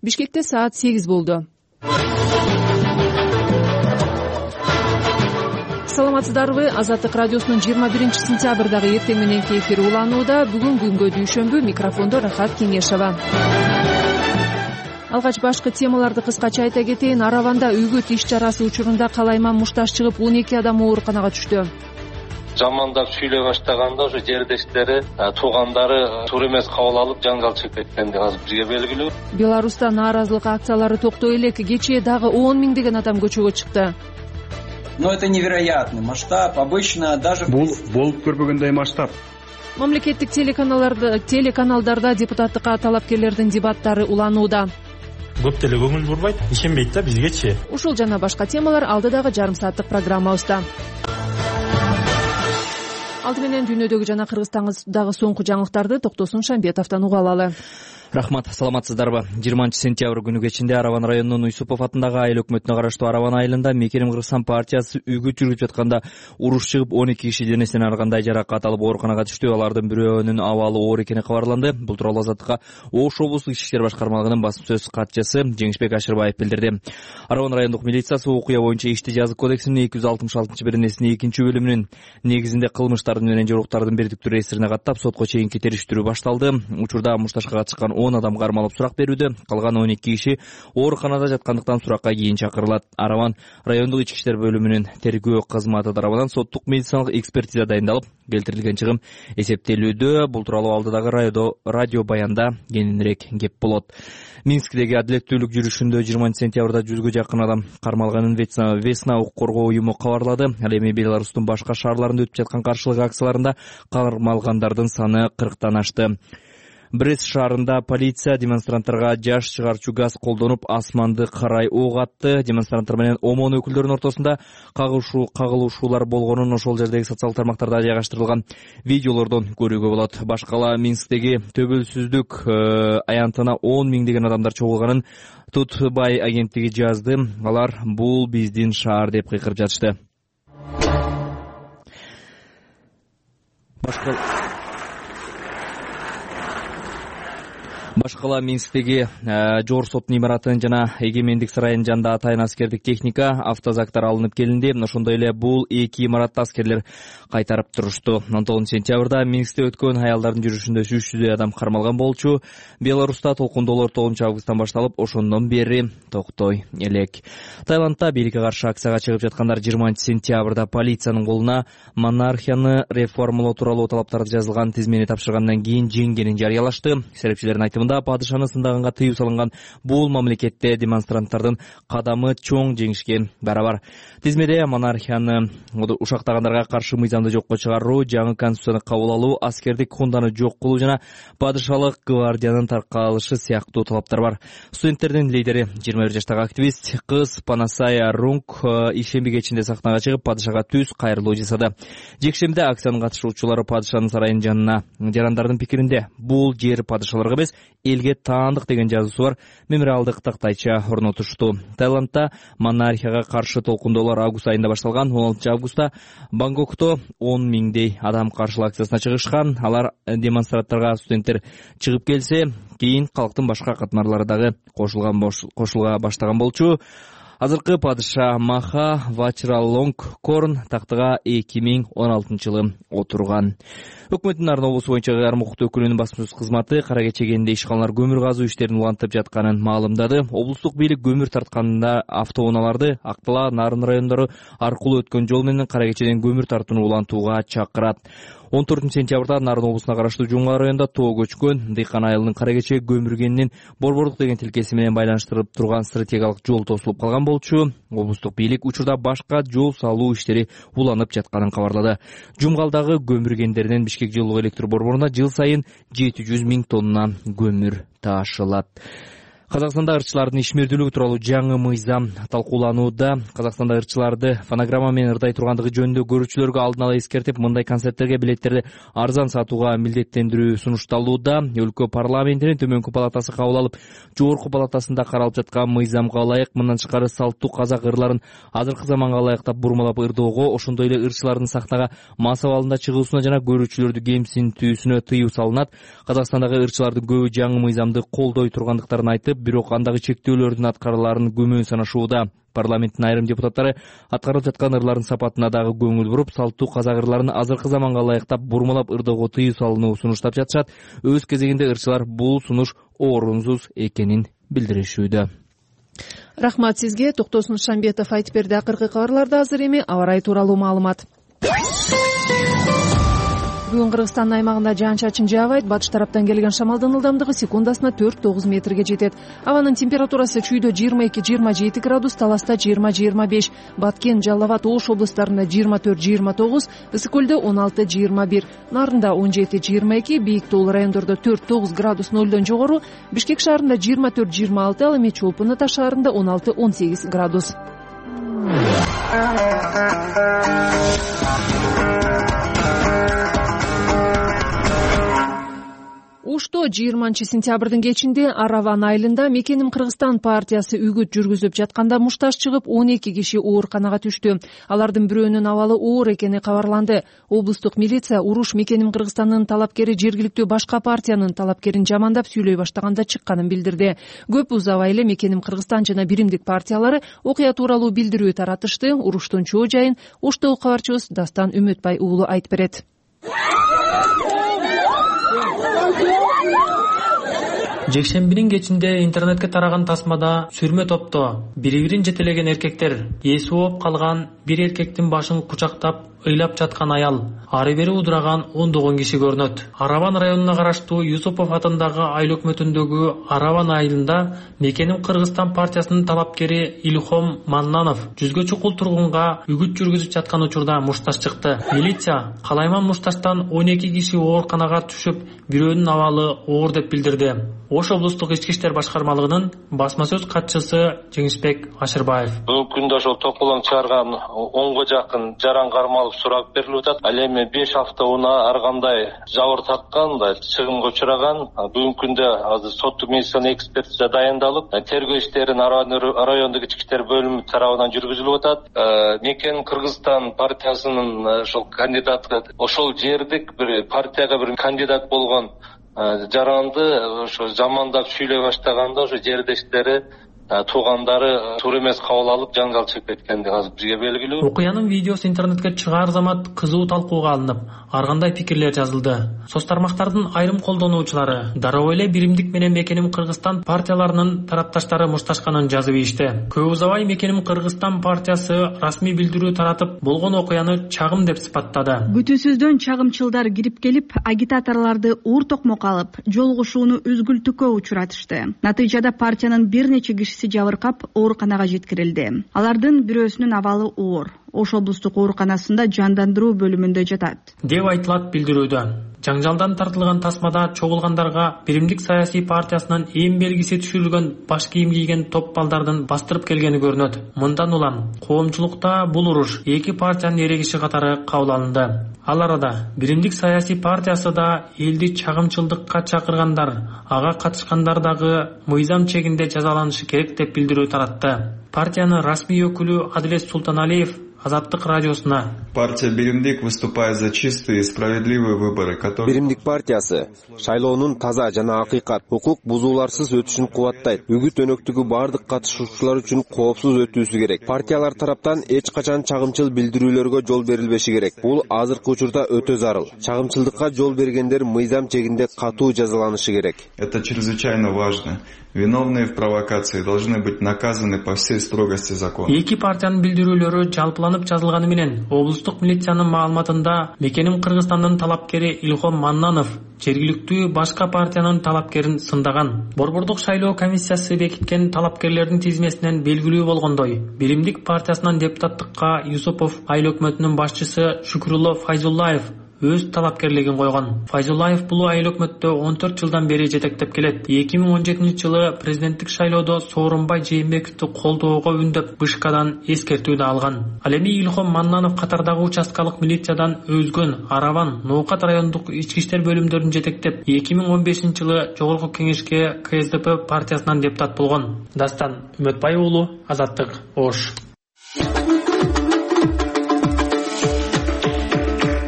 Бишкекте саат 8 болду. Саламатсыздарбы? Азаттык радиосунун 21-сентябрдагы эртең мененки эфири уланууда. Бүгүн күнгө дүйшөмбү, микрофондо Рахат Кеңешова. Алгач башкы темаларды кыскача айта кетейин. Араванда үгүт иш чарасы учурунда калайман мушташ чыгып 12 адам ооруканага түштү. Жамандап сүйлөй баштаганда уже жердештери, туугандары туура эмес кабыл алып жаңжал чыгып кеткенди азыр бизге белгилүү. Беларуста нааразылык акциялары токтой элек. Кечээ дагы 10 миңдеген адам көчөгө чыкты. Но это невероятный масштаб. Обычно даже бул болуп көрбөгөндөй масштаб. Мамлекеттик телеканалдарда депутаттыкка талапкерлердин дебаттары уланууда. Көп деле көңүл бурбайт, ишенбейт да бизгечи. Ушул жана башка темалар алдыдагы жарым сааттык программабызда. Алды менен дүйнөдөгү жана Кыргызстандагы соңку жаңылыктарды Токтосун Шамбетовдон уга алалы. Рахмат, саламатсыздарбы? 20-сентябрь күнү кечинде Араван районунун Уйсупов атындагы айыл өкмөтүнө караштуу Араван айылында Мекеним Кыргызстан партиясы үгүт жүргүзүп жатканда уруш чыгып 12 киши денесинен ар кандай жаракат алып ооруканага түштү. Алардын бирөөнүн абалы оор экени кабарланды. Бул тууралуу Азаттыкка Ош облустук ички иштер башкармалыгынын басма сөз катчысы Жеңишбек Ашырбаев билдирди. Араван райондук милициясы окуя боюнча ишти жазык кодексинин 266-беренесинин 2-бөлүмүнүн негизинде кылмыштардын менен жоруктардын бирдиктүү реестрине каттап сотко чейинки териштирүү башталды. Учурда мушташка катышкан 10 адам кармалып сурак берүүдө, калган 12 киши ооруканада жаткандыктан суракка кийин чакырылат. Араван райондук ички иштер бөлүмүнүн тергөө кызматы тарабынан соттук медициналык экспертиза дайындалып, келтирилген чыгым эсептелүүдө. Бул тууралуу алдыдагы радио баянда кененирээк кеп болот. Минскдеги адилеттүүлүк жүрүшүндө 20-сентябрда 100гө жакын адам кармалганын Весна укук коргоо уюму кабарлады. Ал эми Беларустун башка шаарларында өтүп жаткан каршылык акцияларында кармалгандардын саны 40тан ашты. Брест шаарында полиция демонстранттарга жаш чыгарчу газ колдонуп асманды карай ок атты. Демонстранттар менен ОМОН өкүлдөрүнүн ортосунда кагылышуулар болгонун ошол жердеги социалдык тармактарда жайгаштырылган видеолордон көрүүгө болот. Башкала Минсктеги төбөлсүздүк аянтына 10 миңдеген адамдар чогулганын Тутбай агенттиги жазды. Алар бул биздин шаар деп кыйкырып жатышты. Башкала Минсктеги Жогорку соттун имаратынын жана Эгемендик сарайынын жанында атайын аскердик техника, автозактар алынып келинди. Ошондой эле бул эки имаратты аскерлер кайтарып турушту. 19-сентябрда Минскте өткөн аялдардын жүрүшүндө 300 адам кармалган болчу. Беларуста толкундоолор 9-августтан башталып, ошондон бери токтой элек. Таиландда бийликке каршы акцияга чыгып жаткандар 20-сентябрда полициянын колуна монархияны реформалоо тууралуу талаптарды жазылган тизмени тапшыргандан кийин жеңгенин жарыялашты. Серепчилердин айтымында падышаны сындаганга тыюу салынган бул мамлекетте демонстранттардын кадамы чоң жеңишке барабар. Тизмеде монархияны ушактагандарга каршы мыйзамды жокко чыгаруу, жаңы конституцияны кабыл алуу, аскердик хунданы жок кылуу жана падышалык гвардиянын таркалышы сыяктуу талаптар бар. Студенттердин лидери 21 жаштагы активист кыз Панасая Рунг ишемби кечинде сахнага чыгып падышага түз кайрылуу жасады. Жекшембиде акциянын катышуучулары падышанын сарайынын жанына жарандардын пикиринде бул жер падышаларга эмес элге таандык деген жазуусу бар мемориалдык тактайча орнотушту. Таиландда монархияга каршы толкундоолор август айында башталган. 16 августта Бангкокто 10 миңдей адам каршылык акциясына чыгышкан. Алар демонстранттарга студенттер чыгып келсе, кийин калктын башка катмарлары дагы кошулга баштаган болчу. Азыркы падыша Маха Вачиралонгкорн тактыга 2016-жылы отурган. Өкмөттүн Нарын облусу боюнча кыйрым укуктуу өкүлүнүн басма сөз кызматы кара кечегенде ишканалар көмүр казуу иштерин улантып жатканын маалымдады. Облустук бийлик көмүр тартканда автоунааларды Актала, Нарын райондору аркылуу өткөн жол менен кара кечеден көмүр тартууну улантууга чакырат. 14-сентябрда Нарын облусуна караштуу Жумга районунда тоо көчкөн дыйкан айылынын кара кече көмүргенинин Борбордук деген тилкеси менен байланыштырып турган стратегиялык жол тосулуп калган болчу. Облустук бийлик учурда башка жол салуу иштери уланып жатканын кабарлады. Жумгалдагы көмүргендеринен Бишкек жылуу электр борборуна жыл сайын 700 миң тонна көмүр ташылат. Казакстанда ырчылардын ишмердүүлүгү тууралуу жаңы мыйзам талкууланууда. Казакстанда ырчыларды фонограмма менен ырдай тургандыгы жөнүндө көрүүчүлөргө алдын ала эскертип, мындай концерттерге билеттерди арзан сатууга милдеттендирүү сунушталууда. Өлкө парламентинин төмөнкү палатасы кабыл алып, жогорку палатасында каралып жаткан мыйзамга ылайык мындан тышкары салттуу казак ырларын азыркы заманга ылайыктап бурмалап ырдоого, ошондой эле ырчылардын сахнага мас абалында чыгуусуна жана көрүүчүлөрдү кемсинтүүсүнө тыюу салынат. Казакстандагы ырчылардын көбү жаңы мыйзамды колдой тургандыктарын айтып, айтып, бирок андагы чектөөлөрдүн аткарыларын күмөн санашууда. Парламенттин айрым депутаттары аткарылып жаткан ырлардын сапатына дагы көңүл буруп, салттуу казак ырларын азыркы заманга ылайыктап бурмалап ырдоого тыюу салууну сунуштап жатышат. Өз кезегинде ырчылар бул сунуш орунсуз экенин билдиришүүдө. Рахмат сизге. Токтосун Шамбетов айтып берди. Акыркы кабарларда азыр эми аба ырайы тууралуу маалымат. Бүгүн Кыргызстандын аймагында жаан-чачын жаабайт. Батыш тараптан келген шамалдын ылдамдыгы секундасына 4-9 метрге жетет. Абанын температурасы чүйдө 22-27 градус, Таласта 20-25, Баткен, Жалал Абад, Ош облустарында 24-29, Ысык көлдө 16-21, Нарында 17-22, бийик тоолуу райондордо 4-9 градус нөлдөн жогору, Бишкек шаарында 24-26, ал эми Чолпон Ата шаарында 16-18 градус. Ушто 20-сентябрдын кечинде Араван айылында Мекеним Кыргызстан партиясы үгүт жүргүзүп жатканда мушташ чыгып 12 киши ооруканага түштү. Алардын бирөөнүн абалы оор экени кабарланды. Облустук милиция уруш Мекеним Кыргызстандын талапкери жергиликтүү башка партиянын талапкерин жамандап сүйлөй баштаганда чыкканын билдирди. Көп узабай эле Мекеним Кыргызстан жана Биримдик партиялары окуя тууралуу билдирүү таратышты. Уруштун чоо жайын Оштогу кабарчыбыз Дастан Үмөтбай уулу айтып берет. Жекшембинин кечинде интернетке тараган тасмада сүрмө топто бири-бирин жетелеген эркектер эси ооп калган бир эркектин башын кучактап ыйлап жаткан аял, ары бери удураган ондогон киши көрүнөт. Араван районуна караштуу Юсупов атындагы айыл өкмөтүндөгү Араван айылында Мекеним Кыргызстан партиясынын талапкери Илхом Маннанов жүзгө чукул тургунга үгүт жүргүзүп жаткан учурда мушташ чыкты. Милиция калайман мушташтан 12 киши ооруканага түшүп, бирөөнүн абалы оор деп билдирди. Ош облустук ички иштер башкармалыгынын басма сөз катчысы Жеңишбек Ашырбаев. Бүгүнкү күндө ошол токулоң чыгарган 10го жакын жаран кармалып сурак берилип атат. Ал эми 5 авто унаа ар кандай жабыр таккан, чыгымга учураган. Бүгүнкү күндө азыр соттук медицина экспертиза дайындалып, тергөө иштерин райондук ички иштер бөлүмү тарабынан жүргүзүлүп атат. Мекеним Кыргызстан партиясынын ошол кандидаты, ошол жердик бир партияга бир кандидат болгон жаранды ошо жамандап сүйлөй баштаганда ошо жердештери, туугандары туура эмес кабыл алып жаңжал чыгып кеткенди азыр бизге белгилүү. Окуянын видеосу интернетке чыгаар замат кызуу талкууга алынып, ар кандай пикирлер жазылды. Соц тармактардын айрым колдонуучулары дароо эле Биримдик менен Мекеним Кыргызстан партияларынын тарапташтары мушташканын жазып ийишти. Көп узабай Мекеним Кыргызстан партиясы расмий билдирүү таратып, болгон окуяны чагым деп сыпаттады. Күтүүсүздөн чагымчылдар кирип келип, агитаторлорду уур токмок алып, жолугушууну үзгүлтүккө учуратышты. Натыйжада партиянын бир нече кишиси жабыркап, ооруканага жеткирилди. Алардын бирөөсүнүн абалы оор. Ош облустук ооруканасында жандандыруу бөлүмүндө жатат, деп айтылат билдирүүдө. Жаңжалдан тартылган тасмада чогулгандарга Биримдик саясий партиясынын эң белгиси түшүрүлгөн баш кийим кийген топ балдардын бастырып келгени көрүнөт. Мындан улам коомчулукта бул уруш эки партиянын эрегиши катары кабыл алынды. Ал арада Биримдик саясий партиясы да элди чагымчылдыкка чакыргандар, ага катышкандар дагы мыйзам чегинде жазаланышы керек деп билдирүү таратты. Партиянын расмий өкүлү Адилет Султаналиев Азаттык радиосуна: Партия Биримдик выступает за чистые и справедливые выборы, которые... Биримдик партиясы шайлоонун таза жана акыйкат, укук бузууларсыз өтүшүн кубаттайт. Үгүт өнөктүгү бардык катышуучулар үчүн коопсуз өтүүсү керек. Партиялар тараптан эч качан чагымчыл билдирүүлөргө жол берилбеши керек. Бул азыркы учурда өтө зарыл. Чагымчылдыкка жол бергендер мыйзам чегинде катуу жазаланышы керек. Это чрезвычайно важно. Виновные в провокации должны быть наказаны по всей строгости закона. Эки партиянын билдирүүлөрү жалпыланып жазылганы менен облустук милициянын маалыматында Мекеним Кыргызстандын талапкери Илхом Маннанов жергиликтүү башка партиянын талапкерин сындаган. Борбордук шайлоо комиссиясы бекиткен талапкерлердин тизмесинен белгилүү болгондой, Биримдик партиясынан депутаттыкка Юсупов айыл өкмөтүнүн башчысы Шүкүрүлло Файзуллаев өз талапкерлигин койгон. Файзуллаев бул айыл өкмөттө 14 жылдан бери жетектеп келет. 2017 жылы президенттик шайлоодо Сооронбай Жээнбековду колдоого үндөп Бышкадан эскертүү да алган. Ал эми Илхом Маннанов катардагы участкалык милициядан өзгөн Араван, Ноокат райондук ички иштер бөлүмдөрүн жетектеп 2015 жылы Жогорку кеңешке КСДП партиясынан депутат болгон. Дастан Үмөтбай уулу, Азаттык, Ош.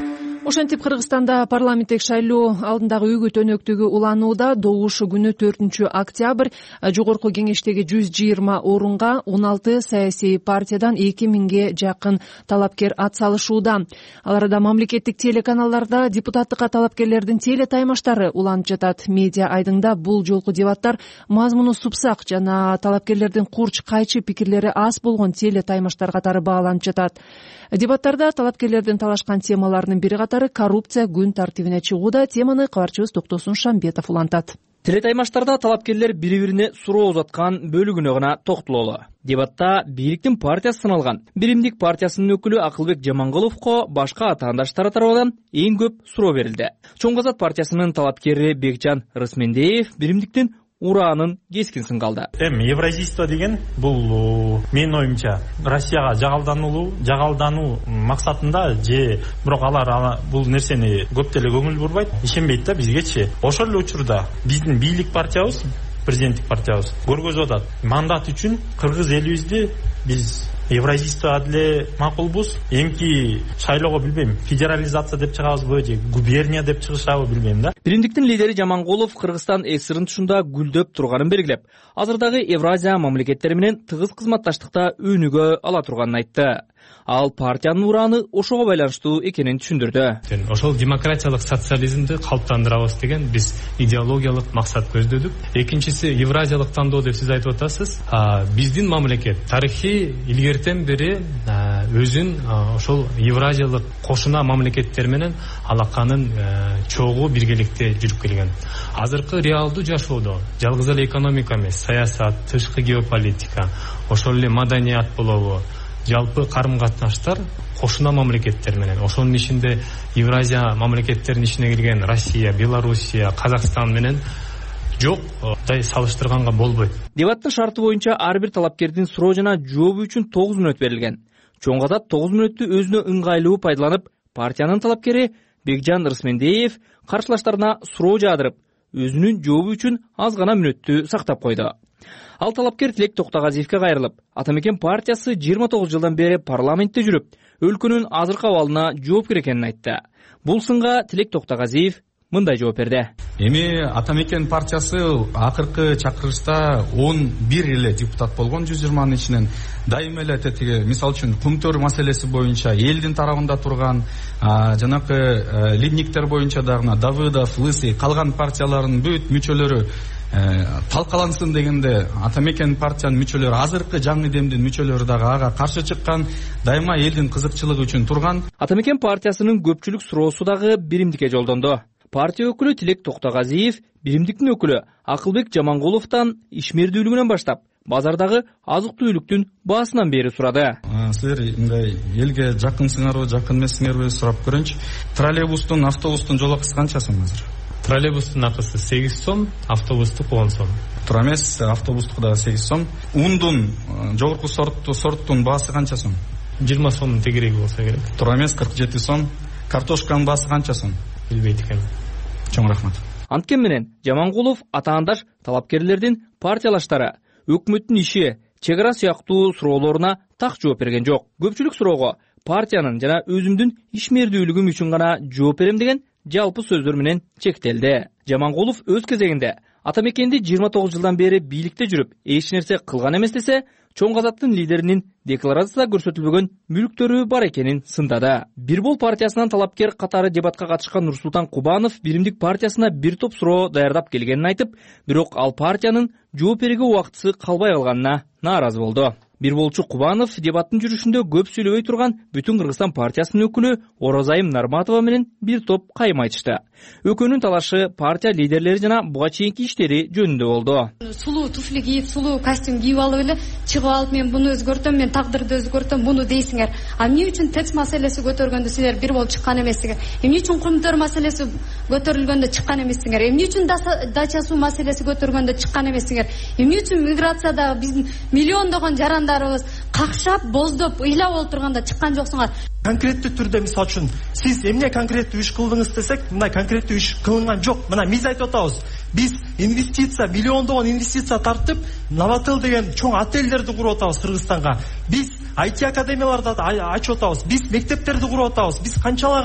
Ошентип Кыргызстанда парламенттик шайлоо алдындагы үгүт өнөктүгү уланууда. Добуш күнү 4 октябрь жогорку кеңештеги 120 орунга 16 саясий партиядан 2000ге жакын талапкер ат салышууда. Аларда мамлекеттик телеканалдарда депутаттыкка талапкерлердин теле таймаштары уланып жатат. Медиа айдыңда бул жолку дебаттар мазмуну супсак жана талапкерлердин курч кайчы пикирлери аз болгон теле таймаштар катары бааланып жатат. Дебаттарда талапкерлердин талашкан темаларынын бири катары коррупция күн тартибине чыгууда. Теманы кабарчыбыз Токтосун Шамбетов улантат. Телетаймаштарда талапкерлер бири-бирине суроо узаткан бөлүгүнө гана токтололу. Дебатта бийликтин партиясы сыналган Биримдик партиясынын өкүлү Акылбек Жаманголовго башка атаандаштары тарабынан эң көп суроо берилди. Чоң Казак партиясынын талапкери Бекжан Рысмендеев Биримдиктин ураанын кескин сынгалды. Евразийство деген бул менин оюмча Россияга жагалдануу максатында же бирок алар бул нерсени көп деле көңүл бурбайт, ишенбейт да бизгечи. Ошол эле учурда биздин бийлик партиябыз, президенттик партиябыз көргөзүп атат. Мандат үчүн кыргыз элибизди биз евразийство деле макулбуз. Эмки шайлоого билбейм, федерализация деп чыгабызбы же губерния деп чыгышабы билбейм да. Биримдиктин лидери Жаманголов Кыргызстан ЭСРнын тушунда гүлдөп турганын белгилеп, азырдагы Евразия мамлекеттери менен тыгыз кызматташтыкта өнүгө ала турганын айтты. Ал партиянын урааны ошого байланыштуу экенин түшүндүрдү. Ошол демократиялык социализмди калыптандырабыз деген биз идеологиялык максат көздөдүк. Экинчиси евразиялык тандоо деп сиз айтып атасыз. Биздин мамлекет тарыхый илгертен бери өзүн ошол евразиялык кошуна мамлекеттер менен алаканын чогуу биргеликте жүрүп келген. Азыркы реалдуу жашоодо жалгыз эле экономика эмес, саясат, тышкы геополитика, ошол эле маданият болобу, жалпы карым-катнаштар кошуна мамлекеттер менен, ошонун ичинде Евразия мамлекеттеринин ичине кирген Россия, Белоруссия, Казакстан менен жок салыштырганга болбойт. Дебаттын шарты боюнча ар бир талапкердин суроо жана жообу үчүн 9 мүнөт берилген. Чоң Казак 9 мүнөттү өзүнө ыңгайлуу пайдаланып, партиянын талапкери Бекжан Рысмендеев каршылаштарына суроо жаадырып, өзүнүн жообу үчүн аз гана мүнөттү сактап койду. Ал талапкер Тилек Токтогазиевке кайрылып, Атамекен партиясы 29 жылдан бери парламентте жүрүп, өлкөнүн азыркы абалына жоопкер экенин айтты. Бул сынга Тилек Токтогазиев мындай жооп берди. Эми Атамекен партиясы акыркы чакырышта 11 эле депутат болгон 120нын ичинен. Дайыма эле тетиги, мисалы үчүн Кумтөр маселеси боюнча элдин тарабында турган, жанакы лидниктер боюнча дагы Давыдов, Лысый, калган партиялардын бүт мүчөлөрү талкалансын дегенде Атамекен партиянын мүчөлөрү, азыркы жаңы демдин мүчөлөрү дагы ага каршы чыккан, дайыма элдин кызыкчылыгы үчүн турган. Атамекен партиясынын көпчүлүк суроосу дагы Биримдикке жолдонду. Партия өкүлү Тилек Токтогазиев Биримдиктин өкүлү Акылбек Жаманголовдон ишмердүүлүгүнөн баштап базардагы азык-түлүктүн баасынан бери сурады. Силер мындай элге жакынсыңарбы, жакын эмессиңерби сурап көрөйүнчү. Троллейбустун, автобустун жол акысы канча сом азыр? Троллейбустун акысы 8 сом, автобустук 10 сом. Туура эмес, автобустук дагы 8 сом. Ундун жогорку сорттун баасы канча сом? 20 сомдун тегереги болсо керек. Туура эмес, 47 сом. Картошканын баасы канча сом? Билбейт экен. Чоң рахмат. Анткени менен Жаманголов атаандаш талапкерлердин партиялаштары, өкмөттүн иши, чек ара сыяктуу суроолоруна так жооп берген жок. Көпчүлүк суроого партиянын жана өзүмдүн ишмердүүлүгүм үчүн гана жооп берем деген жалпы сөздөр менен чектелди. Жаманголов өз кезегинде Атамекенди 29 жылдан бери бийликте жүрүп, эч нерсе кылган эмес десе, Чоң Казактын лидеринин декларацияда көрсөтүлбөгөн мүлктөрү бар экенин сындады. Бир бол партиясынан талапкер катары дебатка катышкан Нурсултан Кубанов Биримдик партиясына бир топ суроо даярдап келгенин айтып, бирок ал партиянын жооп берүүгө убактысы калбай калганына нааразы болду. Бир болчу Кубанов дебаттын жүрүшүндө көп сүйлөбөй турган Бүтүн Кыргызстан партиясынын өкүлү Оразайым Нарматова менен бир топ кайым айтышты. Өкөнүн талашы партия лидерлери жана буга чейинки иштери жөнүндө болду. Сулуу туфли кийип, сулуу костюм кийип алып эле чыгып алып, мен буну өзгөртөм, мен тагдырды өзгөртөм, буну дейсиңер. Эмне үчүн ТЭЦ маселеси көтөргөндө силер бир болуп чыккан эмессиңер? Эмне үчүн Кумтөр маселеси көтөрүлгөндө чыккан эмессиңер? Эмне үчүн дача суу маселеси көтөргөндө чыккан эмессиңер? Эмне үчүн миграциядагы биздин миллиондогон жарандарыбыз какшап, боздоп, ыйлап олтурганда чыккан жоксуңар? Конкреттүү түрдө мисалы үчүн сиз эмне конкреттүү иш кылдыңыз десек, мына конкреттүү иш кылынган жок. Мына биз айтып атабыз. Биз инвестиция, миллиондогон инвестиция тартып, Новотел деген чоң отелдерди куруп атабыз Кыргызстанга. Биз IT академияларды ачып атабыз. Биз мектептерди куруп атабыз. Биз канчалаган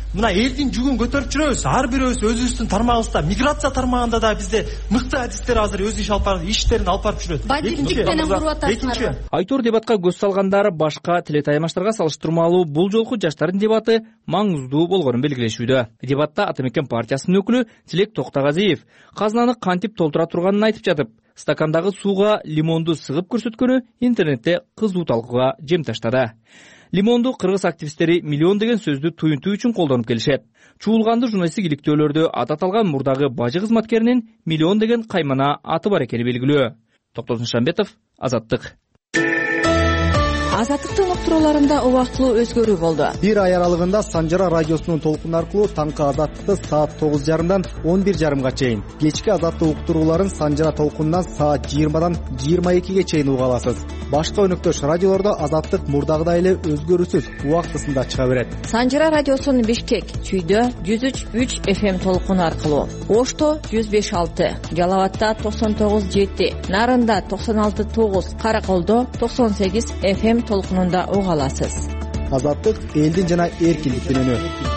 мына элдин жүгүн көтөрүп жүрөбүз. Ар бирөөбүз өзүбүздүн тармагыбызда, миграция тармагында да бизде мыкты адистер азыр өз иштерин алып барып жүрөт. Бандиттик менен куруп атасыңарбы? Айтор дебатка көз салгандар башка телетаймаштарга салыштырмалуу бул жолку жаштардын дебаты маңыздуу болгонун белгилешүүдө. Дебатта Ата Мекен партиясынын өкүлү Тилек Токтогазиев казнаны кантип толтура турганын айтып жатып, стакандагы сууга лимонду сыгып көрсөткөнү интернетте кызуу талкууга жем таштады. Лимонду кыргыз активисттери миллион деген сөздү туюнтуу үчүн колдонуп келишет. Чуулганды журналисттик иликтөөлөрдө ат аталган мурдагы бажы кызматкеринин миллион деген каймана аты бар экени белгилүү. Токтосун Шамбетов, Азаттык. Азаттыктын уктурууларында убактылуу өзгөрүү болду. Бир ай аралыгында Санжара радиосунун толкуну аркылуу таңкы Азаттыкты саат 9:30-дан 11:30 чейин, кечки Азаттык уктурууларын Санжара толкунунан саат 20-дан 22-ге чейин уга аласыз. Башка өнөктөш радиолордо Азаттык мурдагыдай эле өзгөрүүсүз убактысында чыга берет. Санжара радиосунун Бишкек, Чүйдө 103.3 FM толкуну аркылуу, Ошто 105.6, Жалалатта 99.7, Нарында 96.9, Караколдо 98 FM толкунунда уга аласыз. Азаттык элдин жана эркиндиктин үнү.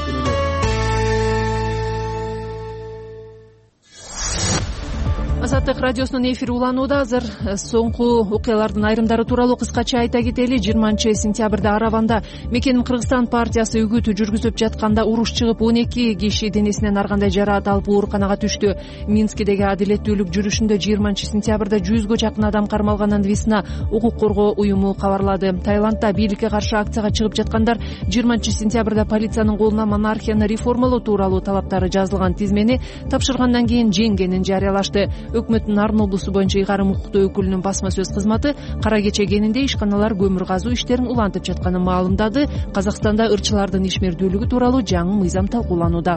Азаттык радиосунун эфири уланууда. Азыр соңку окуялардын айрымдары тууралуу кыскача айта кетели. 20-сентябрда Араванда Мекеним Кыргызстан партиясы үгүт жүргүзүп жатканда уруш чыгып 12 киши денесинен ар кандай жараат алып ооруканага түштү. Минскидеги адилеттүүлүк жүрүшүндө 20-сентябрда 100гө жакын адам кармалганын Весна укук коргоо уюму кабарлады. Таиландда бийликке каршы акцияга чыгып жаткандар 20-сентябрда полициянын колуна монархияны реформалоо тууралуу талаптары жазылган тизмени тапшыргандан кийин жеңгенин жарыялашты. Өкмөттүн Нарын облусу боюнча ыйгарым укуктуу өкүлүнүн басма сөз кызматы кара кече кенинде ишканалар көмүр казуу иштерин улантып жатканын маалымдады. Казакстанда ырчылардын ишмердүүлүгү тууралуу жаңы мыйзам талкууланууда.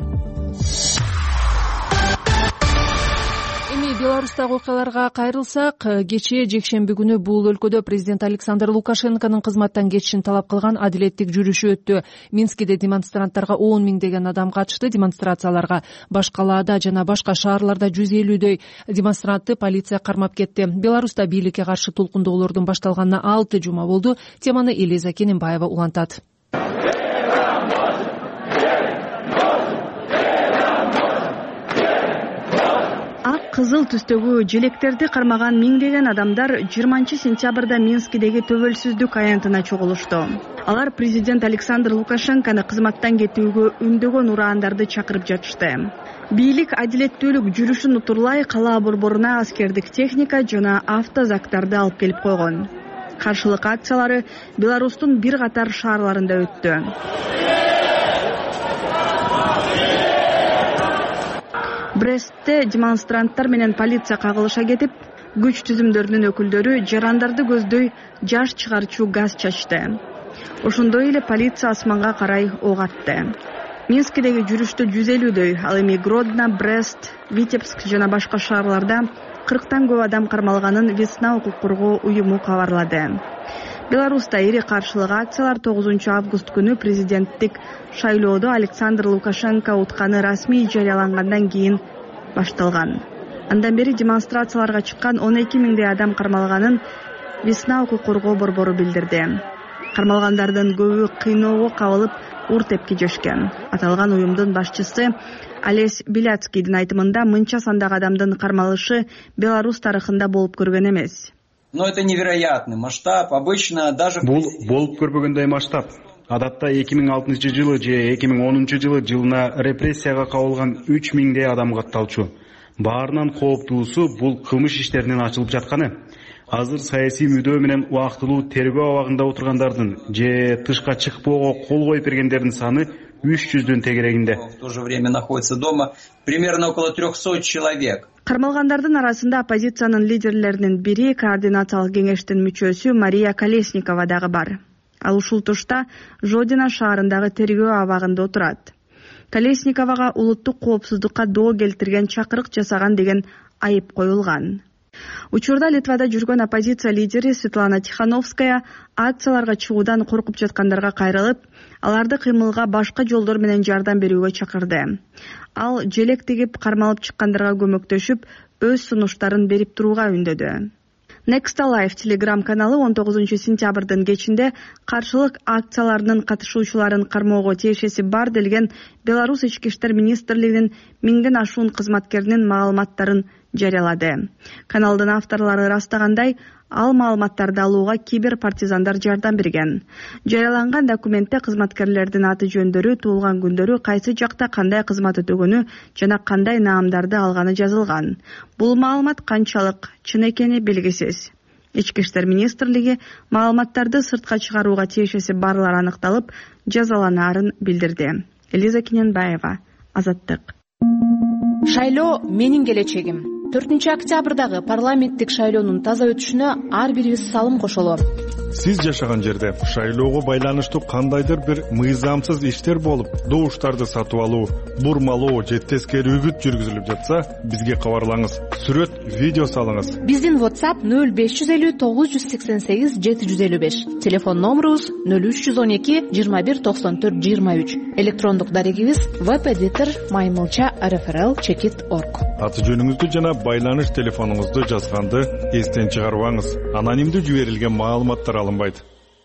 Беларустагы окуяларга кайрылсак, кечээ жекшемби күнү бул өлкөдө президент Александр Лукашенконун кызматтан кетишин талап кылган адилеттик жүрүшү өттү. Минскиде демонстранттарга 10 миңдеген адам катышты. Демонстрацияларга баш калаада жана башка шаарларда 150дөй демонстрантты полиция кармап кетти. Беларуста бийликке каршы толкундоолордун башталганына 6 жума болду. Теманы Элиза Кененбаева улантат. Кызыл түстөгү желектерди кармаган миңдеген адамдар 20-сентябрда Минскидеги төбөлсүздүк аянтына чогулушту. Алар президент Александр Лукашенкону кызматтан кетүүгө үндөгөн ураандарды чакырып жатышты. Бийлик адилеттүүлүк жүрүшүн утурлай кала борборуна аскердик техника жана автозактарды алып келип койгон. Каршылык акциялары Беларустун бир катар шаарларында өттү. Брестте демонстранттар менен полиция кагылыша кетип, күч түзүмдөрүнүн өкүлдөрү жарандарды көздөй жаш чыгарчу газ чачты. Ошондой эле полиция асманга карай ок атты. Минскидеги жүрүштө 150дөй, ал эми Гродно, Брест, Витебск жана башка шаарларда 40тан көп адам кармалганын Весна укук коргоо уюму кабарлады. Беларуста ири каршылык акциялар 9 август күнү президенттик шайлоодо Александр Лукашенко утканы расмий жарыялангандан кийин башталган. Андан бери демонстрацияларга чыккан 12 миңдей адам кармалганын Весна укук коргоо борбору билдирди. Кармалгандардын көбү кыйноого кабылып ур тепки жешкен. Аталган уюмдун башчысы Олесь Беляцкийдин айтымында мынча сандагы адамдын кармалышы Беларусь тарыхында болуп көргөн эмес. Но это невероятный масштаб. Обычно даже... Бул болуп көрбөгөндөй масштаб. Адатта 2006 жылы же 2010 жылы жылына репрессияга кабылган 3 миңдей адам катталчу. Баарынан кооптуусу бул кылмыш иштеринин ачылып жатканы. Азыр саясий мүдөө менен убактылуу тергөө абагында отургандардын же тышка чыкпоого кол коюп бергендердин саны 300дүн тегерегинде. В то же время находится дома примерно около 300 человек. Кармалгандардын арасында оппозициянын лидерлеринин бири координациялык кеңештин мүчөсү Мария Колесникова дагы бар. Ал ушул тушта Жодина шаарындагы тергөө абагында отурат. Колесниковага улуттук коопсуздукка доо келтирген чакырык жасаган деген айып коюлган. Учурда Литвада жүргөн оппозиция лидери Светлана Тихановская акцияларга чыгуудан коркуп жаткандарга кайрылып, аларды кыймылга башка жолдор менен жардам берүүгө чакырды. Ал желек тигип кармалып чыккандарга көмөктөшүп, өз сунуштарын берип турууга үндөдү. Next Alive телеграм каналы 19 сентябрдын кечинде каршылык акцияларынын катышуучуларын кармоого тиешеси бар делген Беларусь ички иштер министрлигинин 1000ден ашуун кызматкеринин маалыматтарын жарыялады. Каналдын авторлору ырастагандай, ал маалыматтарды алууга кибер партизандар жардам берген. Жарыяланган документте кызматкерлердин аты жөндөрү, туулган күндөрү, кайсы жакта кандай кызмат өтөгөнү жана кандай наамдарды алганы жазылган. Бул маалымат канчалык чын экени белгисиз. Ички иштер министрлиги маалыматтарды сыртка чыгарууга тиешеси барлар аныкталып, жазаланаарын билдирди. Элиза Кененбаева, Азаттык. Шайлоо менин келечегим. 4-октябрдагы парламенттик шайлоонун таза өтүшүнө ар бирибиз салым кошолу. Сиз жашаган жерде шайлоого байланыштуу кандайдыр бир мыйзамсыз иштер болуп, добуштарды сатып алуу, бурмалоо же тескери үгүт жүргүзүлүп жатса, бизге кабарлаңыз. Сүрөт, видео салыңыз. Биздин WhatsApp 0550 988 755. Телефон номерубуз 0312 21 94 23. Электрондук дарегибиз webeditor@rfrl.org. Аты жөнүңүздү жана байланыш телефонуңузду жазганды эстен чыгарбаңыз. Анонимдүү жиберилген маалыматтар алынбайт.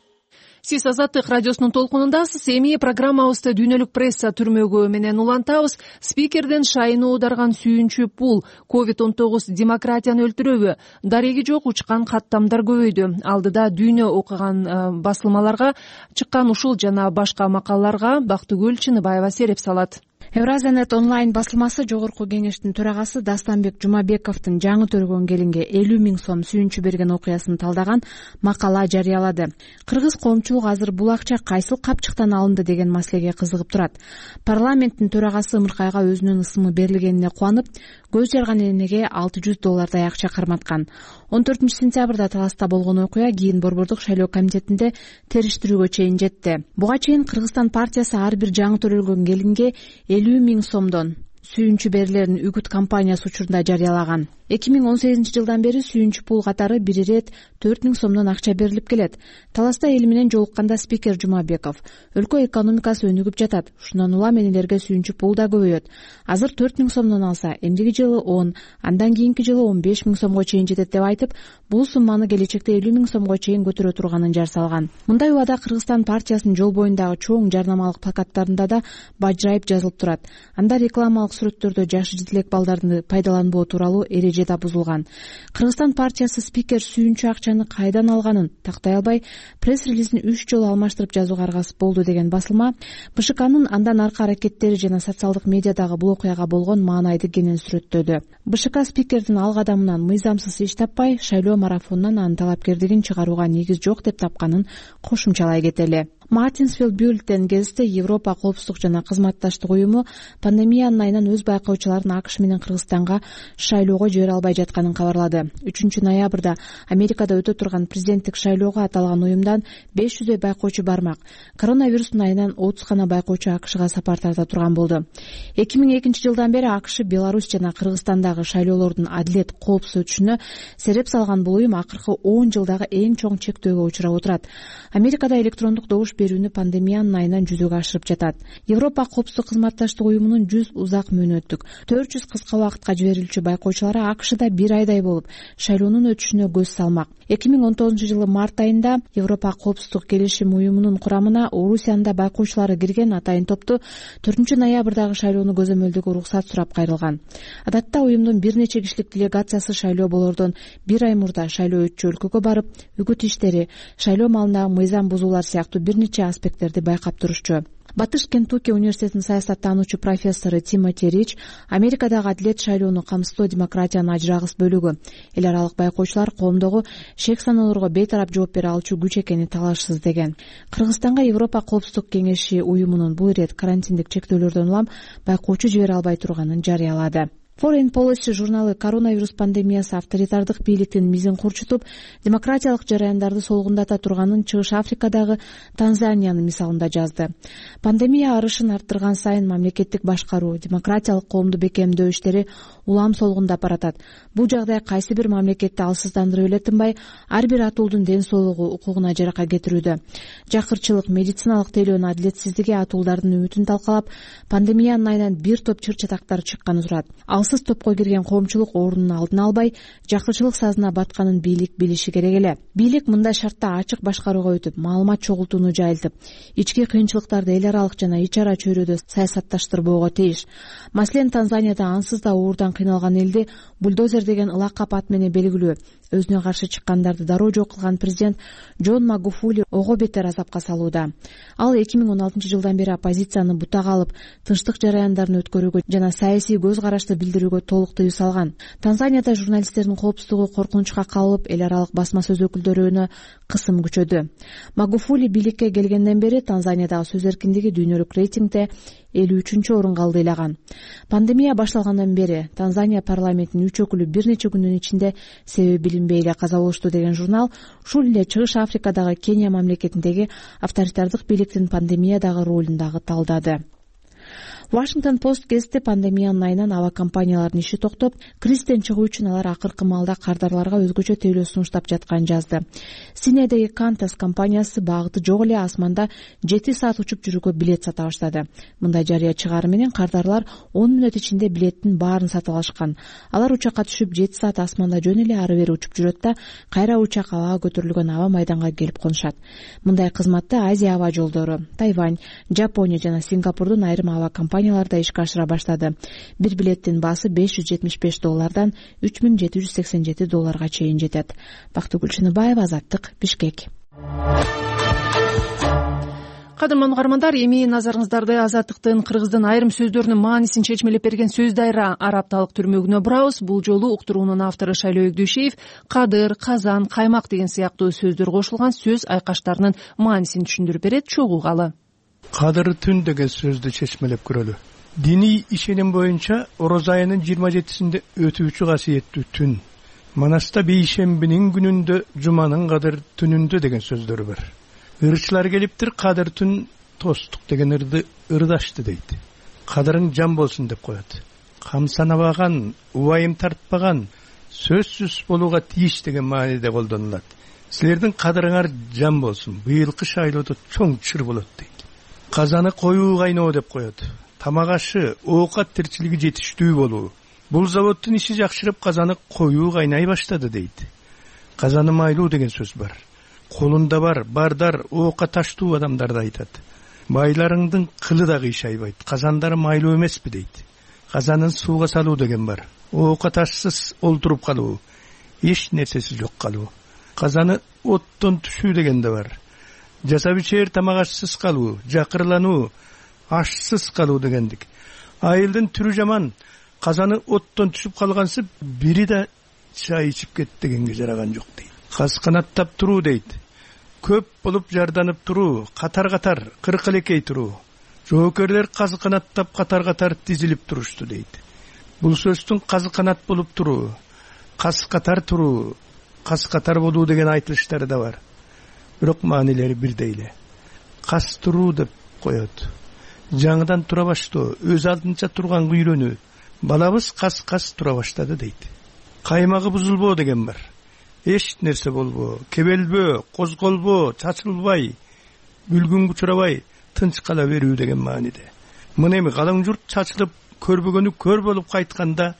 Сиз Азаттык радиосунун толкунундасыз. Эми программабызды дүйнөлүк пресса түрмөгү менен улантабыз. Спикерден шайын оодарган сүйүнчү пул, COVID-19 демократияны өлтүрөбү, дареги жок учкан каттамдар көбөйдү. Алдыда дүйнө окуган басылмаларга чыккан ушул жана башка макалаларга Бактыгүл Чыныбаева сереп салат. Евразиянет онлайн басылмасы Жогорку кеңештин төрагасы Дастанбек Жумабековдун жаңы төргөн келинге 50 000 сом сүйүнчү берген окуясын талдаган макала жарыялады. Кыргыз коомчулугу азыр бул акча кайсыл капчыктан алынды деген маселеге кызыгып турат. Парламенттин төрагасы Ымыркайга өзүнүн ысымы берилгенине кубанып, көз жарган энеге $600 акча карматкан. 14 сентябрда Таласта болгон окуя кийин Борбордук шайлоо комитетинде териштирүүгө чейин жетти. Буга чейин Кыргызстан партиясы ар бир жаңы төрөлгөн келинге 50 000 сомдон сүйүнчү берилерин үгүт кампаниясы учурунда жарыялаган. 2018 жылдан бери сүйүнчү пул катары бир ирет 4 000 сомдон акча берилип келет. Таласта эл менен жолукканда спикер Жумабеков өлкө экономикасы өнүгүп жатат, ушундан улам энелерге сүйүнчү пул да көбөйөт. Азыр 4 000 сомдон алса, эмдиги жылы 10, андан кийинки жылы 15 000 сомго чейин жетет деп айтып, бул сумманы келечекте 50 000 сомго чейин көтөрө турганын жар салган. Мындай убада Кыргызстан партиясынын жол боюндагы чоң жарнамалык плакаттарында да бажырайып жазылып турат. Анда рекламалык сүрөттөрдө жашы жетилек балдарды пайдаланбоо тууралуу эреже да бузулган. Кыргызстан партиясы спикер сүйүнчү акчаны кайдан алганын тактай албай, пресс-релизин 3 жолу алмаштырып жазууга аргасып болду деген басылма БШКнын андан аркы аракеттери жана социалдык медиадагы бул окуяга болгон маанайды кенен сүрөттөдү. БШК спикердин ал кадамынан мыйзамсыз иш таппай, шайлоо марафонунан анын талапкерлигин чыгарууга негиз жок деп тапканын кошумчалай кетели. Мартинсфилд Бюллетен гезити Европа коопсуздук жана кызматташтык уюму пандемиянын айынан өз байкоочуларын АКШ менен Кыргызстанга шайлоого жибере албай жатканын кабарлады. 3 ноябрда Америкада өтө турган президенттик шайлоого аталган уюмдан 500 байкоочу бармак. Коронавирустун айынан 30 гана байкоочу АКШга сапар тарта турган болду. 2002 жылдан бери АКШ, Беларусь жана Кыргызстандагы шайлоолордун адилет, коопсуз өтүшүнө сереп салган бул уюм акыркы 10 жылдагы эң чоң чектөөгө учурап отурат. Америкада электрондук добуш берүүнү пандемиянын айынан жүзөгө ашырып жатат. Европа коопсуздук кызматташтык уюмунун 100 узак мөөнөттүк, 400 кыска убакытка жиберилчү байкоочулары АКШда 1 айдай болуп, шайлоонун өтүшүнө көз салмак. 2019 жылы март айында Европа коопсуздук келишим уюмунун курамына Орусиянын да байкоочулары кирген атайын топту 4 ноябрдагы шайлоону көзөмөлдөгө уруксат сурап кайрылган. Адатта уюмдун бир нече кишилик делегациясы шайлоо болордон 1 ай мурда шайлоо өтчү өлкөгө барып, үгүт иштери, шайлоо малындагы мыйзам бузуулар сыяктуу бир нече аспекттерди байкап турушчу. Батыш Кентукки университетинин саясаттануучу профессору Тимоти Рич Америкадагы адилет шайлоону камсыздоо демократиянын ажырагыс бөлүгү. Эл аралык байкоочулар коомдогу шек саноолорго бейтарап жооп бере алчу күч экени талашсыз деген. Кыргызстанга Европа коопсуздук кеңеши уюмунун бул ирет карантиндик чектөөлөрдөн улам байкоочу жибере албай турганын жарыялады. Foreign Policy журналы коронавирус пандемиясы авторитардык бийликтин мизин курчутуп, демократиялык жараяндарды солгундата турганын Чыгыш Африкадагы Танзаниянын мисалында жазды. Пандемия арышын арттырган сайын мамлекеттик башкаруу, демократиялык коомду бекемдөө иштери улам солгундап баратат. Бул жагдай кайсы бир мамлекетти алсыздандырып эле тынбай, ар бир атуулдун ден соолугу укугуна жарака кетирүүдө. Жакырчылык, медициналык тейлөөнүн адилетсиздиги атуулдардын үмүтүн талкалап, пандемиянын айынан бир топ чыр-чатактар чыкканы турат. Алсыз топко кирген коомчулук ордунун алдын албай, жакырчылык сазына батканын бийлик билиши керек эле. Бийлик мындай шартта ачык башкарууга өтүп, маалымат чогултууну жайылтып, ички кыйынчылыктарды эл аралык жана ич ара чөйрөдө саясатташтырбоого тийиш. Маселен, Танзанияда ансыз да уурдан кыйналган элди бульдозер деген ылакап ат менен белгилүү. Өзүнө каршы чыккандарды дароо жок кылган президент Джон Магуфули ого бетер азапка салууда. Ал 2016-жылдан бери оппозицияны бутага алып, тынчтык жараяндарын өткөрүүгө жана саясий көз карашты билдирүүгө толук тыюу салган. Танзанияда журналисттердин коопсуздугу коркунучка кабылып, эл аралык басма сөз өкүлдөрүнө кысым күчөдү. Магуфули бийликке келгенден бери Танзаниядагы сөз эркиндиги дүйнөлүк рейтингде 53-орунга ылдыйлаган. Пандемия башталгандан бери Танзания парламентинин 3 өкүлү бир нече күндүн ичинде себеби билинбей эле каза болушту деген журнал ушул эле Чыгыш Африкадагы Кения мамлекетиндеги авторитардык бийликтин пандемиядагы ролун дагы талдады. Washington Post гезити пандемиянын айынан авиакомпаниялардын иши токтоп, кризистен чыгуу үчүн алар акыркы маалда кардарларга өзгөчө тейлөө сунуштап жатканын жазды. Синедеги Qantas компаниясы багыты жок эле асманда 7 саат учуп жүрүүгө билет сата баштады. Мындай жарыя чыгаары менен кардарлар 10 мүнөт ичинде билеттин баарын сатып алышкан. Алар учакка түшүп 7 саат асманда жөн эле ары бери учуп жүрөт да, кайра учак абага көтөрүлгөн аба майданга келип конушат. Мындай кызматты Азия аба жолдору, Тайвань, Жапония жана Сингапурдун айрым авиакомпаниялары да ишке ашыра баштады. Бир билеттин баасы $575 $3787 чейин жетет. Бактыгүл Чыныбаева, Азаттык, Бишкек. Кадырман угармандар, эми назарыңыздарды Азаттыктын кыргыздын айрым сөздөрүнүн маанисин чечмелеп берген сөз дайра арапталык түрмөгүнө бурабыз. Бул жолу уктуруунун автору Шайлоо Өгдөшев кадыр, казан, каймак деген сыяктуу сөздөр кошулган сөз айкаштарынын маанисин түшүндүрүп берет. Чогуугалы. Кадыр түн деген сөздү чечмелеп көрөлү. Диний ишеним боюнча Ороз айынын 27-синде өтүүчү касиеттүү түн. Манаста бейшембинин күнүндө, жуманын кадыр түнүндө деген сөздөр бар. Ырчылар келиптир, кадыр түн тостук деген ырдашты дейт. Кадырың жан болсун деп коет. Камсанабаган, убайым тартпаган, сөзсүз болууга тийиш деген мааниде колдонулат. Силердин кадырыңар жан болсун, быйылкы шайлоодо чоң чыр болот дейт. Казаны коюу кайноо деп коет. Тамак ашы, оокат тирчилиги жетиштүү болуу. Бул заводдун иши жакшырып, казаны коюу кайнай баштады дейт. Казаны майлуу деген сөз бар. Колунда бар, бардар, оокка таштуу адамдарды айтат. Байларыңдын кылы да кыйшайбайт, казандары майлуу эмеспи дейт. Казанын сууга салуу деген бар. Оокка ташсыз олтуруп калуу, эч нерсеси жок калуу. Казаны оттон түшүү деген да бар. Жасап ичер тамак ашсыз калуу, жакырлануу, ашсыз калуу дегендик. Айылдын түрү жаман, казаны оттон түшүп калгансып, бири да чай ичип кет дегенге жараган жок дейт. Каз канаттап туруу дейт. Көп болуп жарданып туруу, катар-катар, кыркылекей туруу. Жоокерлер каз канаттап катар-катар тизилип турушту дейт. Бул сөздүн каз канат болуп туруу, каз катар туруу, каз катар болуу деген айтылыштары да бар. Бирок маанилери бирдей эле. Каз туруу деп коет. Жаңыдан тура баштоо, өз алдынча турганга үйрөнүү. Балабыз каз тура баштады дейт. Каймагы бузулбоо деген бар. Эч нерсе болбоо, кебелбөө, козголбоо, чачылбай, бүлгүнгө учурабай, тынч кала берүү деген мааниде. Мына эми калың журт чачылып, көрбөгөнү көр болуп кайтканда,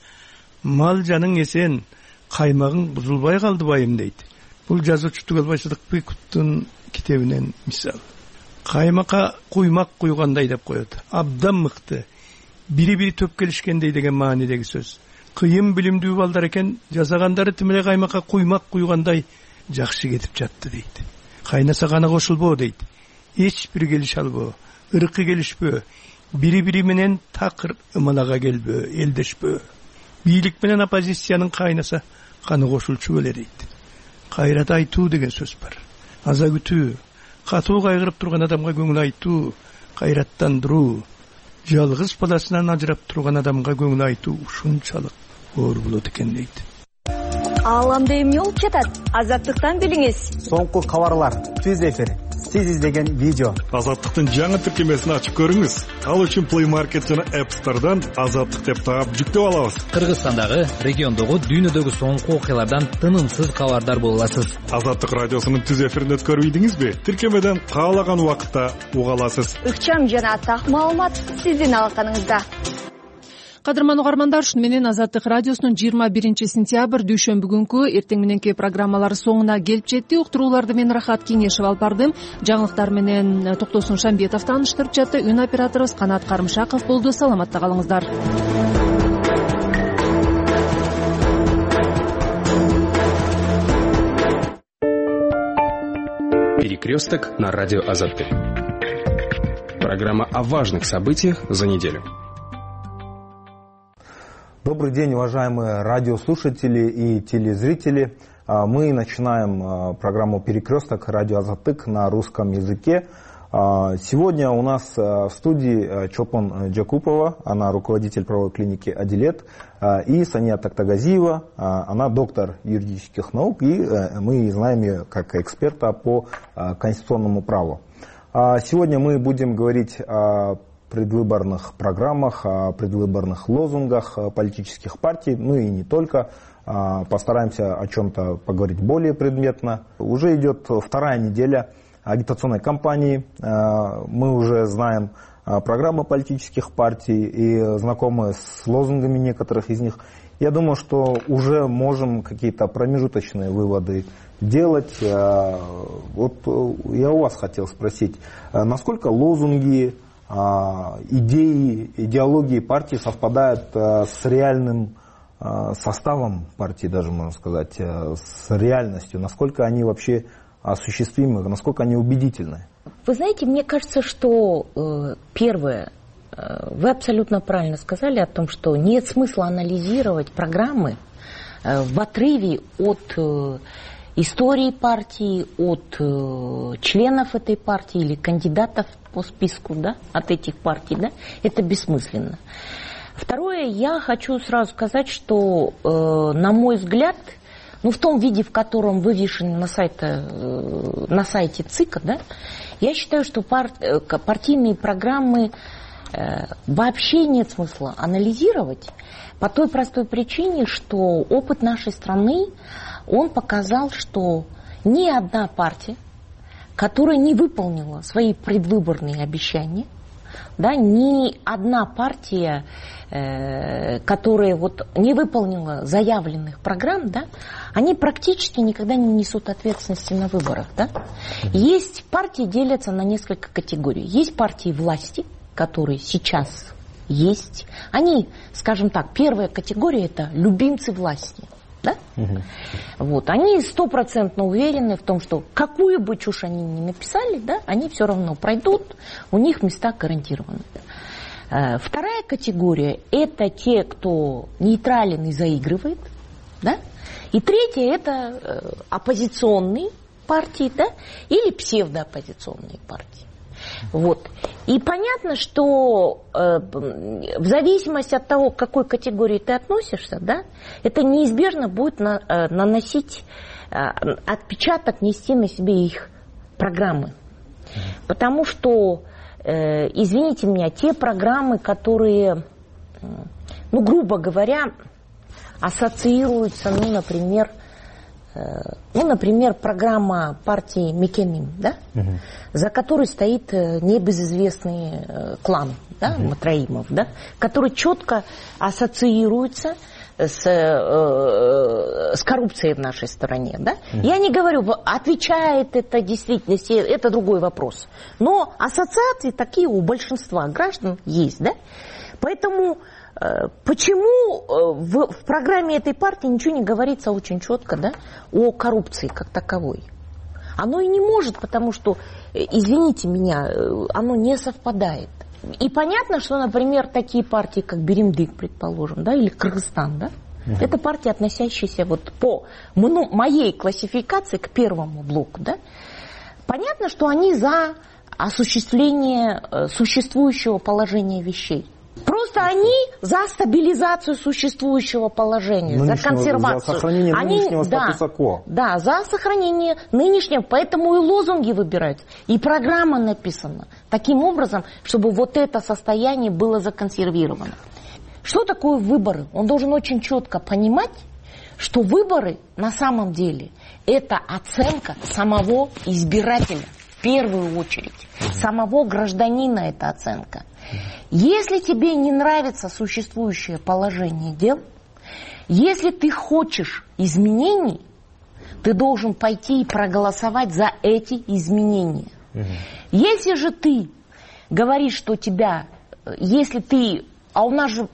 мал жаның эсен, каймагың бузулбай калды байым дейт. Бул жазуучу Түгелбай Сыдыкбековдун китебинен мисал. Каймакка куймак куйгандай деп коет. Абдан мыкты. Бири-бири төп келишкендей деген маанидеги сөз. Кыйын билимдүү балдар экен, жасагандары тимеле каймакка куймак куйгандай жакшы кетип жатты дейт. Кайнаса гана кошулбоо дейт. Эч бир келиш албоо, ыркы келишпөө, бири-бири менен такыр ымалага келбөө, элдешпөө. Бийлик менен оппозициянын кайнаса каны кошулчу эле дейт. Кайрат айтуу деген сөз бар. Аза күтүү, катуу кайгырып турган адамга көңүл айтуу, кайраттандыруу, жалгыз баласынан ажырап турган адамга көңүл айтуу ушунчалык оор болот экен дейт. Ааламда эмне болуп жатат? Азаттыктан билиңиз. Соңку кабарлар, түз эфир. сиз издеген видео. Азаттыктын жаңы тиркемесин ачып көрүңүз. Ал үчүн Play Market жана App Store'дан Азаттык деп таап жүктөп алабыз. Кыргызстандагы, региондогу, дүйнөдөгү соңку окуялардан тынымсыз кабардар боло аласыз. Азаттык радиосунун түз эфирин өткөрбөйдүңүзбү? Тиркемеден каалаган убакытта уга аласыз. Ыкчам жана так маалымат сиздин алаканыңызда. Кадырман угармандар, ушуну менен Азаттык радиосунун 21 сентябрь дүйшөмбү күнкү эртең мененки программалары соңуна келип жетти. Уктурууларды мен Рахат Кеңешев алып бардым. Жаңылыктар менен Токтосун Шамбетов тааныштырып жатты. Үн операторубуз Канат Карымшаков болду. Саламатта калыңыздар. Перекресток на радио Азаттык. Программа о важных событиях за неделю. Добрый день, уважаемые радиослушатели и телезрители. Мы начинаем программу «Перекресток» радио Азаттык на русском языке. Сегодня у нас в студии Чолпон Джакупова, она руководитель правовой клиники «Адилет», и Сания Тактагазиева, она доктор юридических наук, и мы знаем ее как эксперта по конституционному праву. Сегодня мы будем говорить о предвыборных программах, о предвыборных лозунгах политических партий, ну и не только. Постараемся о чем-то поговорить более предметно. Уже идет вторая неделя агитационной кампании. Мы уже знаем программы политических партий и знакомы с лозунгами некоторых из них. Я думаю, что уже можем какие-то промежуточные выводы делать. Вот я у вас хотел спросить, насколько лозунги, идеи, идеологии партии совпадают с реальным составом партии, даже можно сказать, с реальностью, насколько они вообще осуществимы, насколько они убедительны? Вы знаете, мне кажется, что первое, вы абсолютно правильно сказали о том, что нет смысла анализировать программы в отрыве от истории партии, от членов этой партии или кандидатов по списку, да, от этих партий, да, это бессмысленно. Второе, я хочу сразу сказать, что, на мой взгляд, в том виде, в котором вывешен на сайте ЦИКа, да, я считаю, что партийные программы вообще нет смысла анализировать по той простой причине, что опыт нашей страны, он показал, что ни одна партия, которая не выполнила свои предвыборные обещания, да, ни одна партия, которая вот не выполнила заявленных программ, да, они практически никогда не несут ответственности на выборах. Да. Есть партии, делятся на несколько категорий. Есть партии власти, которые сейчас есть. Они, скажем так, первая категория – это любимцы власти. Да? Вот. Они 100% уверены в том, что какую бы чушь они ни написали, да, они все равно пройдут, у них места гарантированы. Вторая категория – это те, кто нейтрален и заигрывает. Да? И третья – это оппозиционные партии, да, или псевдооппозиционные партии. Вот. И понятно, что в зависимости от того, к какой категории ты относишься, да, это неизбежно будет наносить отпечаток, нести на себе их программы. Потому что, извините меня, те программы, которые, грубо говоря, ассоциируются, например, программа партии Мекеним, да, за которой стоит небезызвестный клан, да, Матраимов, да, который четко ассоциируется с коррупцией в нашей стране. Да. Я не говорю, отвечает это действительности, это другой вопрос. Но ассоциации такие у большинства граждан есть. Да. Поэтому почему в программе этой партии ничего не говорится очень четко, да, о коррупции как таковой? Оно и не может, потому что, извините меня, оно не совпадает. И понятно, что, например, такие партии, как Беремдык, предположим, да, или Кыргызстан, да, это партии, относящиеся вот по моей классификации к первому блоку, да. Понятно, что они за осуществление существующего положения вещей. Просто Просто они за стабилизацию существующего положения, за консервацию. За сохранение нынешнего статуса кво. Да, за сохранение нынешнего. Поэтому и лозунги выбирают, и программа написана таким образом, чтобы вот это состояние было законсервировано. Что такое выборы? Он должен очень четко понимать, что выборы на самом деле это оценка самого избирателя. В первую очередь. Самого гражданина это оценка. Если тебе не нравится существующее положение дел, если ты хочешь изменений, ты должен пойти и проголосовать за эти изменения. Если же ты говоришь, что тебя, если ты, а у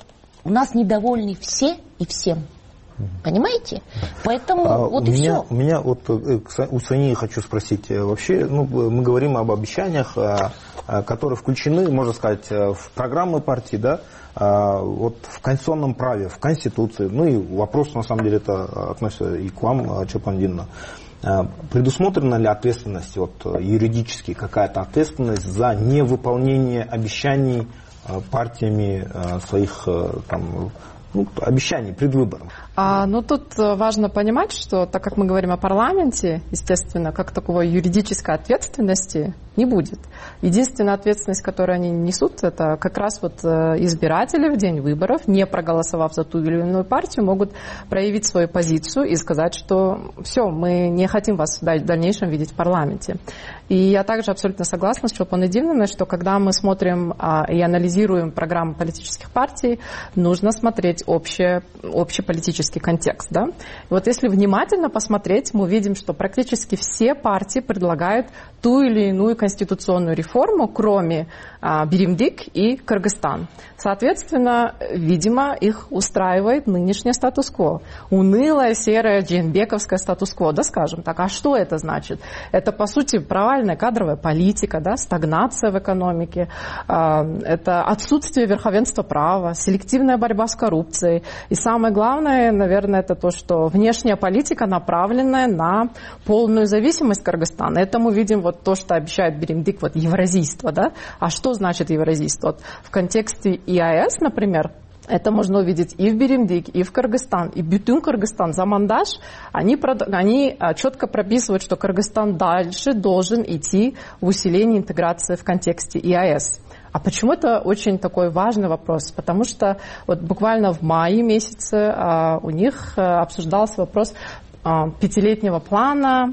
нас недовольны все и всем. Понимаете? Поэтому вот и все. У меня вот у Сани хочу спросить. Вообще, мы говорим об обещаниях, которые включены, можно сказать, в программы партии, да, вот в конституционном праве, в Конституции. Ну и вопрос, на самом деле, это относится и к вам, Чолпан Динна. Предусмотрена ли ответственность, вот, юридически какая-то ответственность за невыполнение обещаний партиями своих там, обещаний пред выбором? Тут важно понимать, что так как мы говорим о парламенте, естественно, как таковой юридической ответственности не будет. Единственная ответственность, которую они несут, это как раз вот избиратели в день выборов, не проголосовав за ту или иную партию, могут проявить свою позицию и сказать, что все, мы не хотим вас в дальнейшем видеть в парламенте. И я также абсолютно согласна с Чолпаной Дивниной, что когда мы смотрим и анализируем программы политических партий, нужно смотреть общий политический контекст. Да? И вот если внимательно посмотреть, мы видим, что практически все партии предлагают ту или иную конституционную реформу, кроме Биримдик и Кыргызстан. Соответственно, видимо, их устраивает нынешнее статус-кво. Унылое, серое, джейнбековское статус-кво, да, скажем так. А что это значит? Это, по сути, провальная кадровая политика, да, стагнация в экономике, это отсутствие верховенства права, селективная борьба с коррупцией. И самое главное, наверное, это то, что внешняя политика, направленная на полную зависимость Кыргызстана. Это мы видим вот то, что обещает Биримдик, вот евразийство, да. А что значит евразийство? Вот в контексте ЕАЭС, например, это можно увидеть и в Биримдик, и в Кыргызстан, и Бүтүн Кыргызстан, Замандаш. Они четко прописывают, что Кыргызстан дальше должен идти в усиление интеграции в контексте ЕАЭС. А почему это очень такой важный вопрос? Потому что вот буквально в мае месяце у них обсуждался вопрос пятилетнего плана,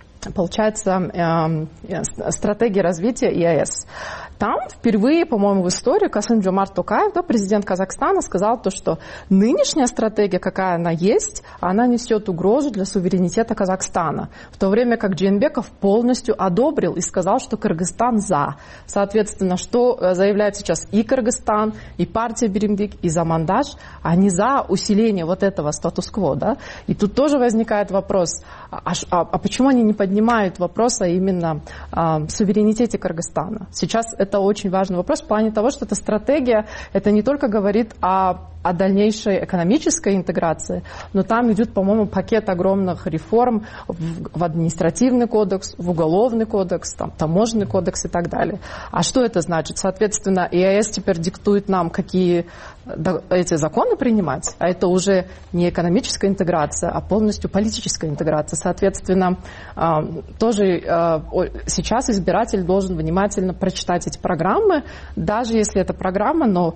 получается, стратегии развития ЕАЭС. Там впервые, по-моему, в истории Касым-Жомарт Токаев, да, президент Казахстана, сказал то, что нынешняя стратегия, какая она есть, она несет угрозу для суверенитета Казахстана. В то время как Джейнбеков полностью одобрил и сказал, что Кыргызстан за. Соответственно, что заявляет сейчас и Кыргызстан, и партия Биримдик, и Замандаш, они за усиление вот этого статус-кво. Да? И тут тоже возникает вопрос, а почему они не поднимают вопрос именно суверенитете Кыргызстана? Сейчас это очень важный вопрос в плане того, что эта стратегия, это не только говорит о дальнейшей экономической интеграции, но там идет, по-моему, пакет огромных реформ в административный кодекс, в уголовный кодекс, там, таможенный кодекс и так далее. А что это значит? Соответственно, ЕАЭС теперь диктует нам, какие эти законы принимать, а это уже не экономическая интеграция, а полностью политическая интеграция. Соответственно, тоже сейчас избиратель должен внимательно прочитать эти программы, даже если это программа, но,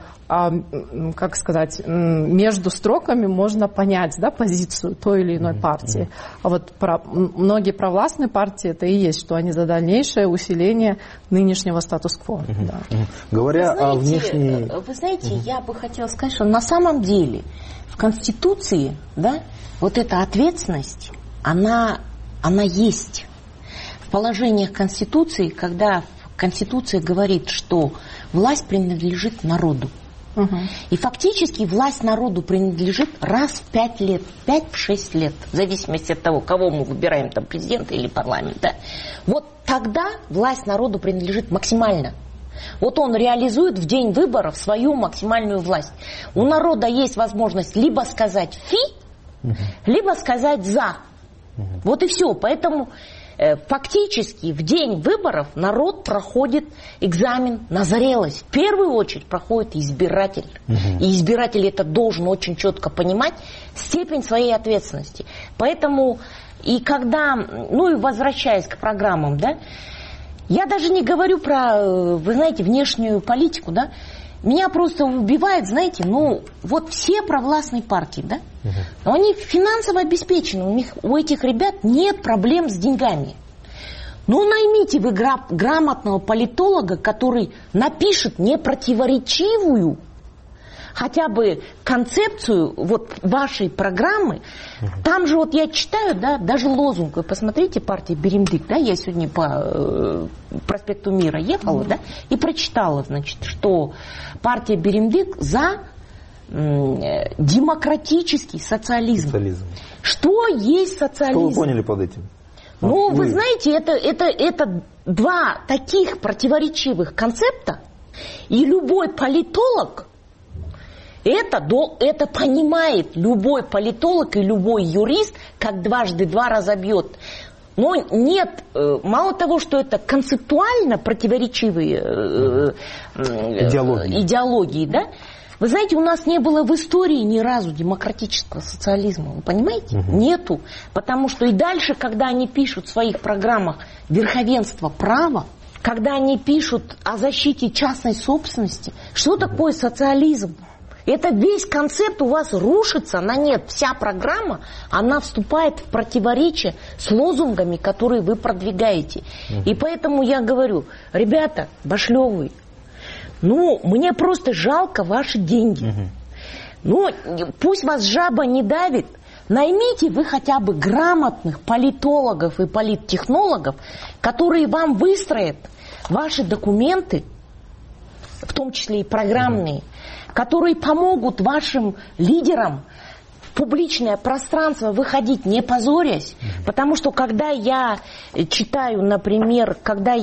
как сказать, между строками можно понять, да, позицию той или иной партии. А вот многие провластные партии это и есть, что они за дальнейшее усиление нынешнего статус-кво. Да. Говоря о внешней... Вы знаете, я бы хотела сказать, что на самом деле в Конституции, да, вот эта ответственность, она есть. В положениях Конституции, когда Конституция говорит, что власть принадлежит народу. И фактически власть народу принадлежит раз в 5 лет, 5-6 лет, в зависимости от того, кого мы выбираем, там, президента или парламент. Да? Вот тогда власть народу принадлежит максимально. Вот он реализует в день выборов свою максимальную власть. У народа есть возможность либо сказать «фи», либо сказать «за». Вот и все. Поэтому фактически в день выборов народ проходит экзамен на зрелость. В первую очередь проходит избиратель. И избиратель это должен очень четко понимать степень своей ответственности. Поэтому, и когда, ну и возвращаясь к программам, да, я даже не говорю про, вы знаете, внешнюю политику, да, меня просто убивает, знаете, ну, вот все провластные партии, да, но они финансово обеспечены, у этих ребят нет проблем с деньгами. Ну, наймите вы грамотного политолога, который напишет непротиворечивую хотя бы концепцию вот вашей программы. Там же вот я читаю, да, даже лозунг, вы посмотрите, партия Беремдык, да, я сегодня по проспекту Мира ехала, да, и прочитала, значит, что партия Беремдык за демократический социализм. Что есть социализм? Что вы поняли под этим? Ну, вы знаете, это два таких противоречивых концепта, и любой политолог это понимает, любой политолог и любой юрист, как дважды два разобьет. Но нет, мало того, что это концептуально противоречивые идеологии, да? Вы знаете, у нас не было в истории ни разу демократического социализма, вы понимаете? Нету. Потому что и дальше, когда они пишут в своих программах верховенство права, когда они пишут о защите частной собственности, что такое социализм? Это весь концепт у вас рушится на нет. Вся программа, она вступает в противоречие с лозунгами, которые вы продвигаете. И поэтому я говорю, ребята, Башлёвы, ну, мне просто жалко ваши деньги. Ну, пусть вас жаба не давит, наймите вы хотя бы грамотных политологов и политтехнологов, которые вам выстроят ваши документы, в том числе и программные, которые помогут вашим лидерам в публичное пространство выходить, не позорясь. Потому что когда я читаю, например,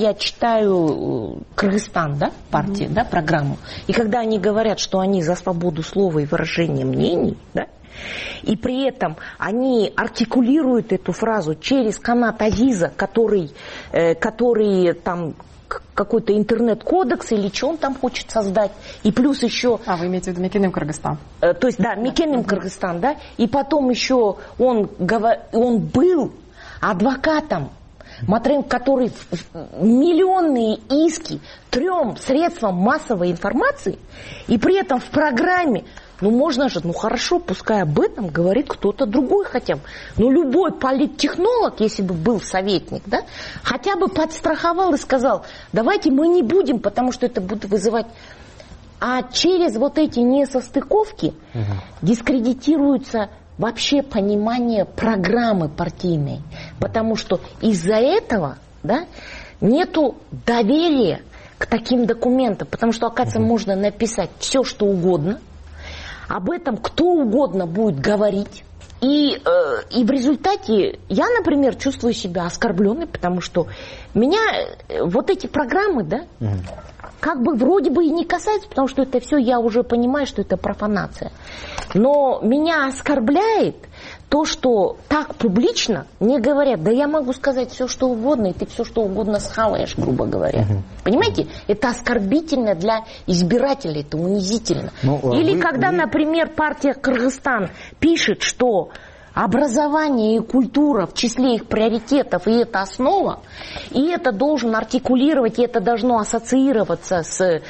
Кыргызстан, да, партия, да, программу, и когда они говорят, что они за свободу слова и выражения мнений, да, и при этом они артикулируют эту фразу через канат Азиза, который там какой-то интернет-кодекс или что он там хочет создать. И плюс еще... вы имеете в виду Мекеним Кыргызстан? То есть, да, Мекеним Кыргызстан, да. И потом еще он был адвокатом, который миллионные иски 3 средствам массовой информации, и при этом в программе, ну можно же, ну хорошо, пускай об этом говорит кто-то другой хотя бы. Ну любой политтехнолог, если бы был советник, да, хотя бы подстраховал и сказал, давайте мы не будем, потому что это будет вызывать... А через вот эти несостыковки дискредитируется вообще понимание программы партийной. Потому что из-за этого, да, нету доверия к таким документам. Потому что, оказывается, можно написать все, что угодно. Об этом кто угодно будет говорить. И в результате я, например, чувствую себя оскорбленной, потому что меня вот эти программы, да, как бы вроде бы и не касаются, потому что это все я уже понимаю, что это профанация. Но меня оскорбляет то, что так публично мне говорят, да я могу сказать все, что угодно, и ты все, что угодно схаваешь, грубо говоря. Понимаете? Это оскорбительно для избирателей, это унизительно. Или когда, например, партия Кыргызстан пишет, что образование и культура в числе их приоритетов, и это основа, и это должен артикулировать, и это должно ассоциироваться со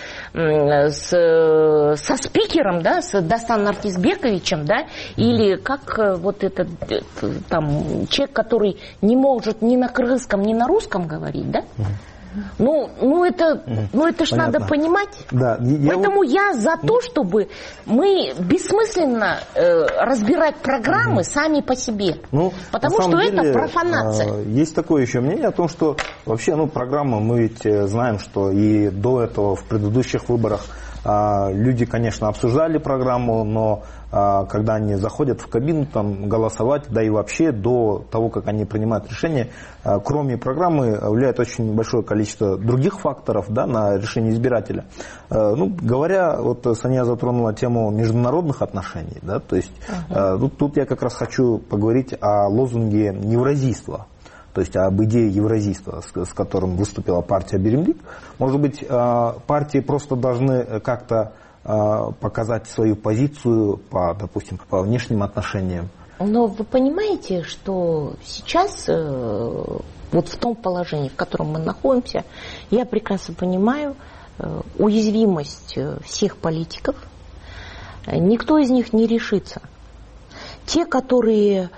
спикером, да, с Дастан Артисбековичем, да, или как вот этот там человек, который не может ни на кыргызском, ни на русском говорить, да? Ну это ж надо понимать. Да, Поэтому я за то, чтобы мы бессмысленно разбирать программы сами по себе. Потому что это профанация. Есть такое еще мнение о том, что вообще, программы, мы ведь знаем, что и до этого в предыдущих выборах люди, конечно, обсуждали программу, но когда они заходят в кабину там голосовать, да и вообще до того, как они принимают решение, кроме программы влияет очень большое количество других факторов, да, на решение избирателя. Говоря, вот Сания затронула тему международных отношений, да, то есть тут я как раз хочу поговорить о лозунге невразийства. то есть об идее евразийства, с которым выступила партия Беремдик. Может быть, партии просто должны как-то показать свою позицию допустим, по внешним отношениям. Но вы понимаете, что сейчас, вот в том положении, в котором мы находимся, я прекрасно понимаю уязвимость всех политиков. Никто из них не решится. Те, которые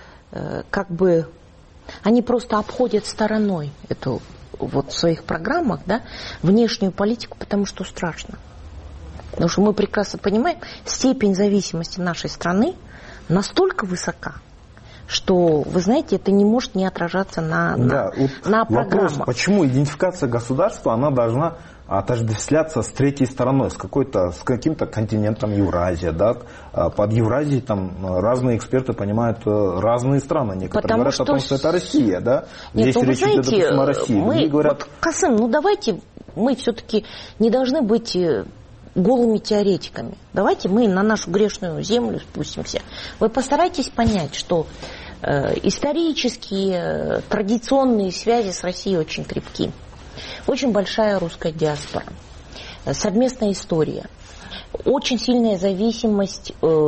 они просто обходят стороной эту вот в своих программах, да, внешнюю политику, потому что страшно. Потому что мы прекрасно понимаем, степень зависимости нашей страны настолько высока, что, вы знаете, это не может не отражаться на программах. Вопрос, почему идентификация государства, она должна отождествляться с третьей стороной, с каким-то континентом Евразия, да? Под Евразией там разные эксперты понимают разные страны. Некоторые говорят о том, что это Россия, да? Нет, здесь речь идет, допустим, о России. Вот, Касым, давайте мы все-таки не должны быть голыми теоретиками. Давайте мы на нашу грешную землю спустимся. Вы постарайтесь понять, что исторические, традиционные связи с Россией очень крепки. Очень большая русская диаспора. Совместная история. Очень сильная зависимость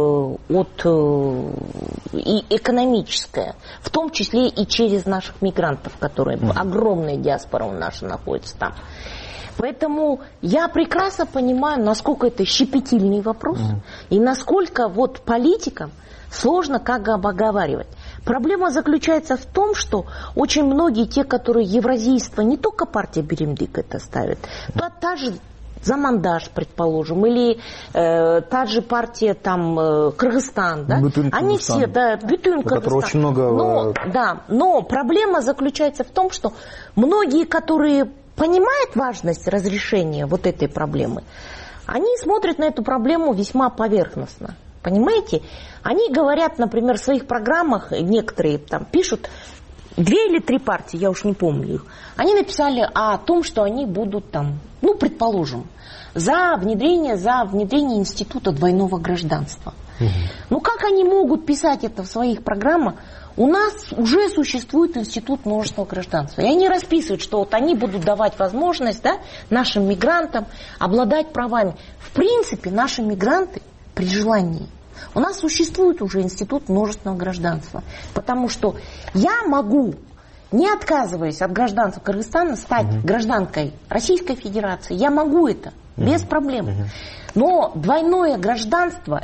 и экономическая. В том числе и через наших мигрантов, которые огромная диаспора у нас находится там. Поэтому я прекрасно понимаю, насколько это щепетильный вопрос и насколько вот политикам сложно обговаривать. Проблема заключается в том, что очень многие те, которые евразийство, не только партия Беремдик это ставит, то та же Замандаш, предположим, или та же партия там Кыргызстан, да? Они все, да, Бүтүн Кыргызстан. Очень много... но проблема заключается в том, что многие, которые понимают важность разрешения вот этой проблемы, они смотрят на эту проблему весьма поверхностно. Понимаете? Они говорят, например, в своих программах, некоторые там пишут, 2 или 3 партии, я уж не помню их, они написали о том, что они будут там, предположим, за внедрение института двойного гражданства. Как они могут писать это в своих программах? У нас уже существует институт множественного гражданства. И они расписывают, что вот они будут давать возможность, да, нашим мигрантам обладать правами. В принципе, наши мигранты при желании. У нас существует уже институт множественного гражданства. Потому что я могу, не отказываясь от гражданства Кыргызстана, стать гражданкой Российской Федерации. Я могу это без проблем. Но двойное гражданство,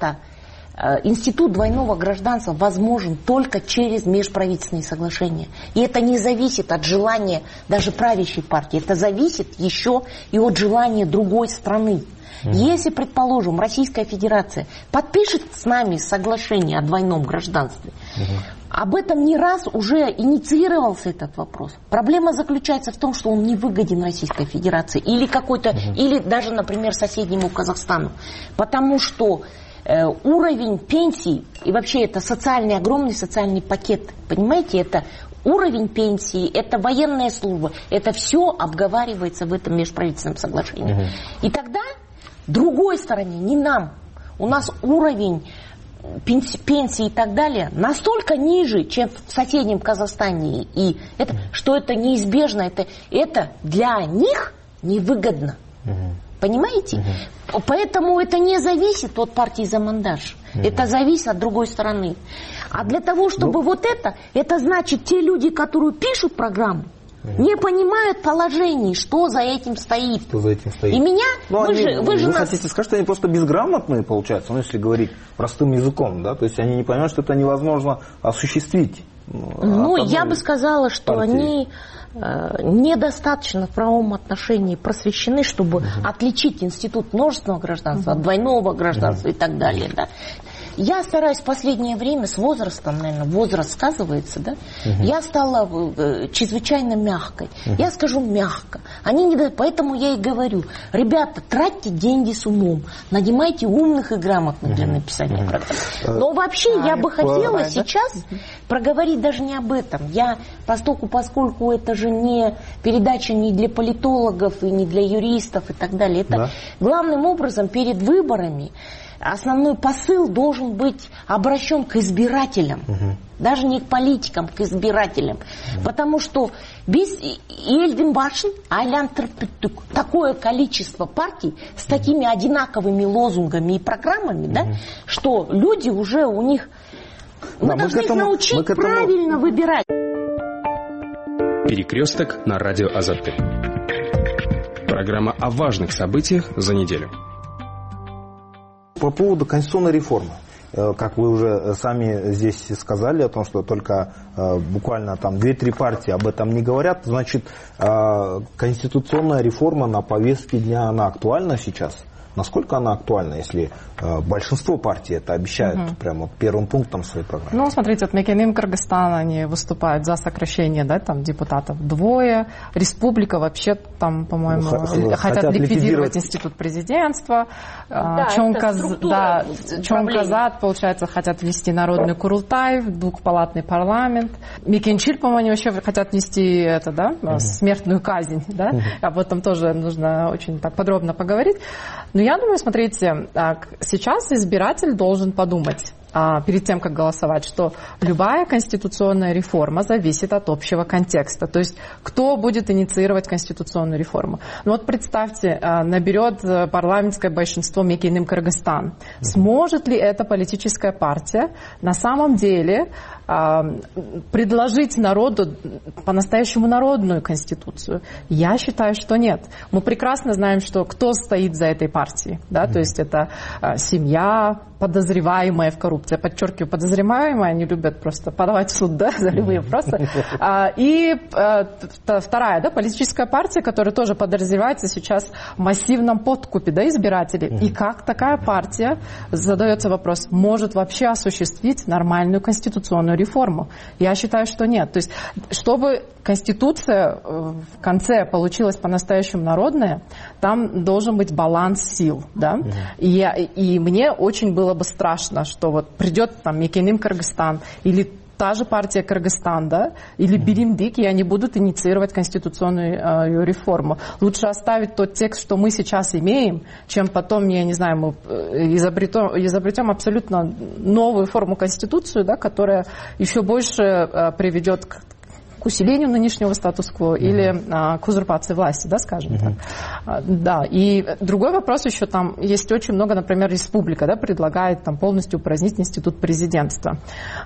институт двойного гражданства возможен только через межправительственные соглашения. И это не зависит от желания даже правящей партии. Это зависит еще и от желания другой страны. Если, предположим, Российская Федерация подпишет с нами соглашение о двойном гражданстве, об этом не раз уже инициировался этот вопрос. Проблема заключается в том, что он не выгоден Российской Федерации или даже, например, соседнему Казахстану. Потому что уровень пенсий и вообще это огромный социальный пакет, понимаете, это уровень пенсии, это военная служба, это все обговаривается в этом межправительственном соглашении. И тогда другой стороне, не нам, у нас уровень пенсии и так далее настолько ниже, чем в соседнем Казахстане, что это неизбежно, это для них невыгодно. Понимаете? Поэтому это не зависит от партии Замандаш. Это зависит от другой стороны. А для того, чтобы это значит, те люди, которые пишут программу, не понимают положений, что за этим стоит. И меня... Вы хотите сказать, что они просто безграмотные, получается, если говорить простым языком, да? То есть они не понимают, что это невозможно осуществить. Я бы сказала, что они недостаточно в правовом отношении просвещены, чтобы отличить институт множественного гражданства от двойного гражданства и так далее. Да. Я стараюсь в последнее время, с возрастом, наверное, возраст сказывается, да, я стала чрезвычайно мягкой. Я скажу мягко. Поэтому я и говорю, ребята, тратьте деньги с умом, нанимайте умных и грамотных для написания программ. Но вообще я бы хотела сейчас проговорить даже не об этом. Поскольку это же не передача не для политологов и не для юристов и так далее. Это главным образом перед выборами основной посыл должен быть обращен к избирателям. Даже не к политикам, к избирателям. Потому что без елдің башын айландырып бүттік. Такое количество партий с такими одинаковыми лозунгами и программами, да, что люди уже у них... Мы должны их научить правильно выбирать. Перекресток на радио Азаттык. Программа о важных событиях за неделю. По поводу конституционной реформы. Как вы уже сами здесь сказали, о том, что только буквально там 2-3 партии об этом не говорят, значит, конституционная реформа на повестке дня, она актуальна сейчас? Насколько она актуальна, если большинство партий это обещают прямо первым пунктом своей программы? Ну, смотрите, от Мекеним Кыргызстана они выступают за сокращение, да, там депутатов 2. Республика вообще там, по-моему, хотят ликвидировать институт президентства. Да, Чонказад, получается, хотят ввести народный курултай, двухпалатный парламент. Мекенчиль, по-моему, они вообще хотят ввести это, да, смертную казнь, да. Об этом тоже нужно очень так подробно поговорить. Но я думаю, смотрите, сейчас избиратель должен подумать перед тем, как голосовать, что любая конституционная реформа зависит от общего контекста. То есть, кто будет инициировать конституционную реформу. Ну вот представьте, наберет парламентское большинство Мекеним Кыргызстан. Сможет ли эта политическая партия на самом деле предложить народу по-настоящему народную конституцию? Я считаю, что нет. Мы прекрасно знаем, что кто стоит за этой партией. Да? То есть это семья, подозреваемая в коррупции. Я подчеркиваю, подозреваемые, они любят просто подавать в суд, да, за любые вопросы. И вторая, да, политическая партия, которая тоже подозревается сейчас в массивном подкупе, да, избирателей. И как такая партия, задается вопрос, может вообще осуществить нормальную конституционную реформу? Я считаю, что нет. То есть, чтобы конституция в конце получилась по-настоящему народная, там должен быть баланс сил, да. И мне очень было бы страшно, что вот придет там Мекеним Кыргызстан или та же партия Кыргызстан, да, или Биримдик, и они будут инициировать конституционную реформу. Лучше оставить тот текст, что мы сейчас имеем, чем потом, я не знаю, мы изобретем абсолютно новую форму конституцию, да, которая еще больше приведет к усилению нынешнего статус-кво или к узурпации власти, да, скажем так. Да, и другой вопрос еще, там есть очень много, например, республика, да, предлагает там полностью упразднить институт президентства.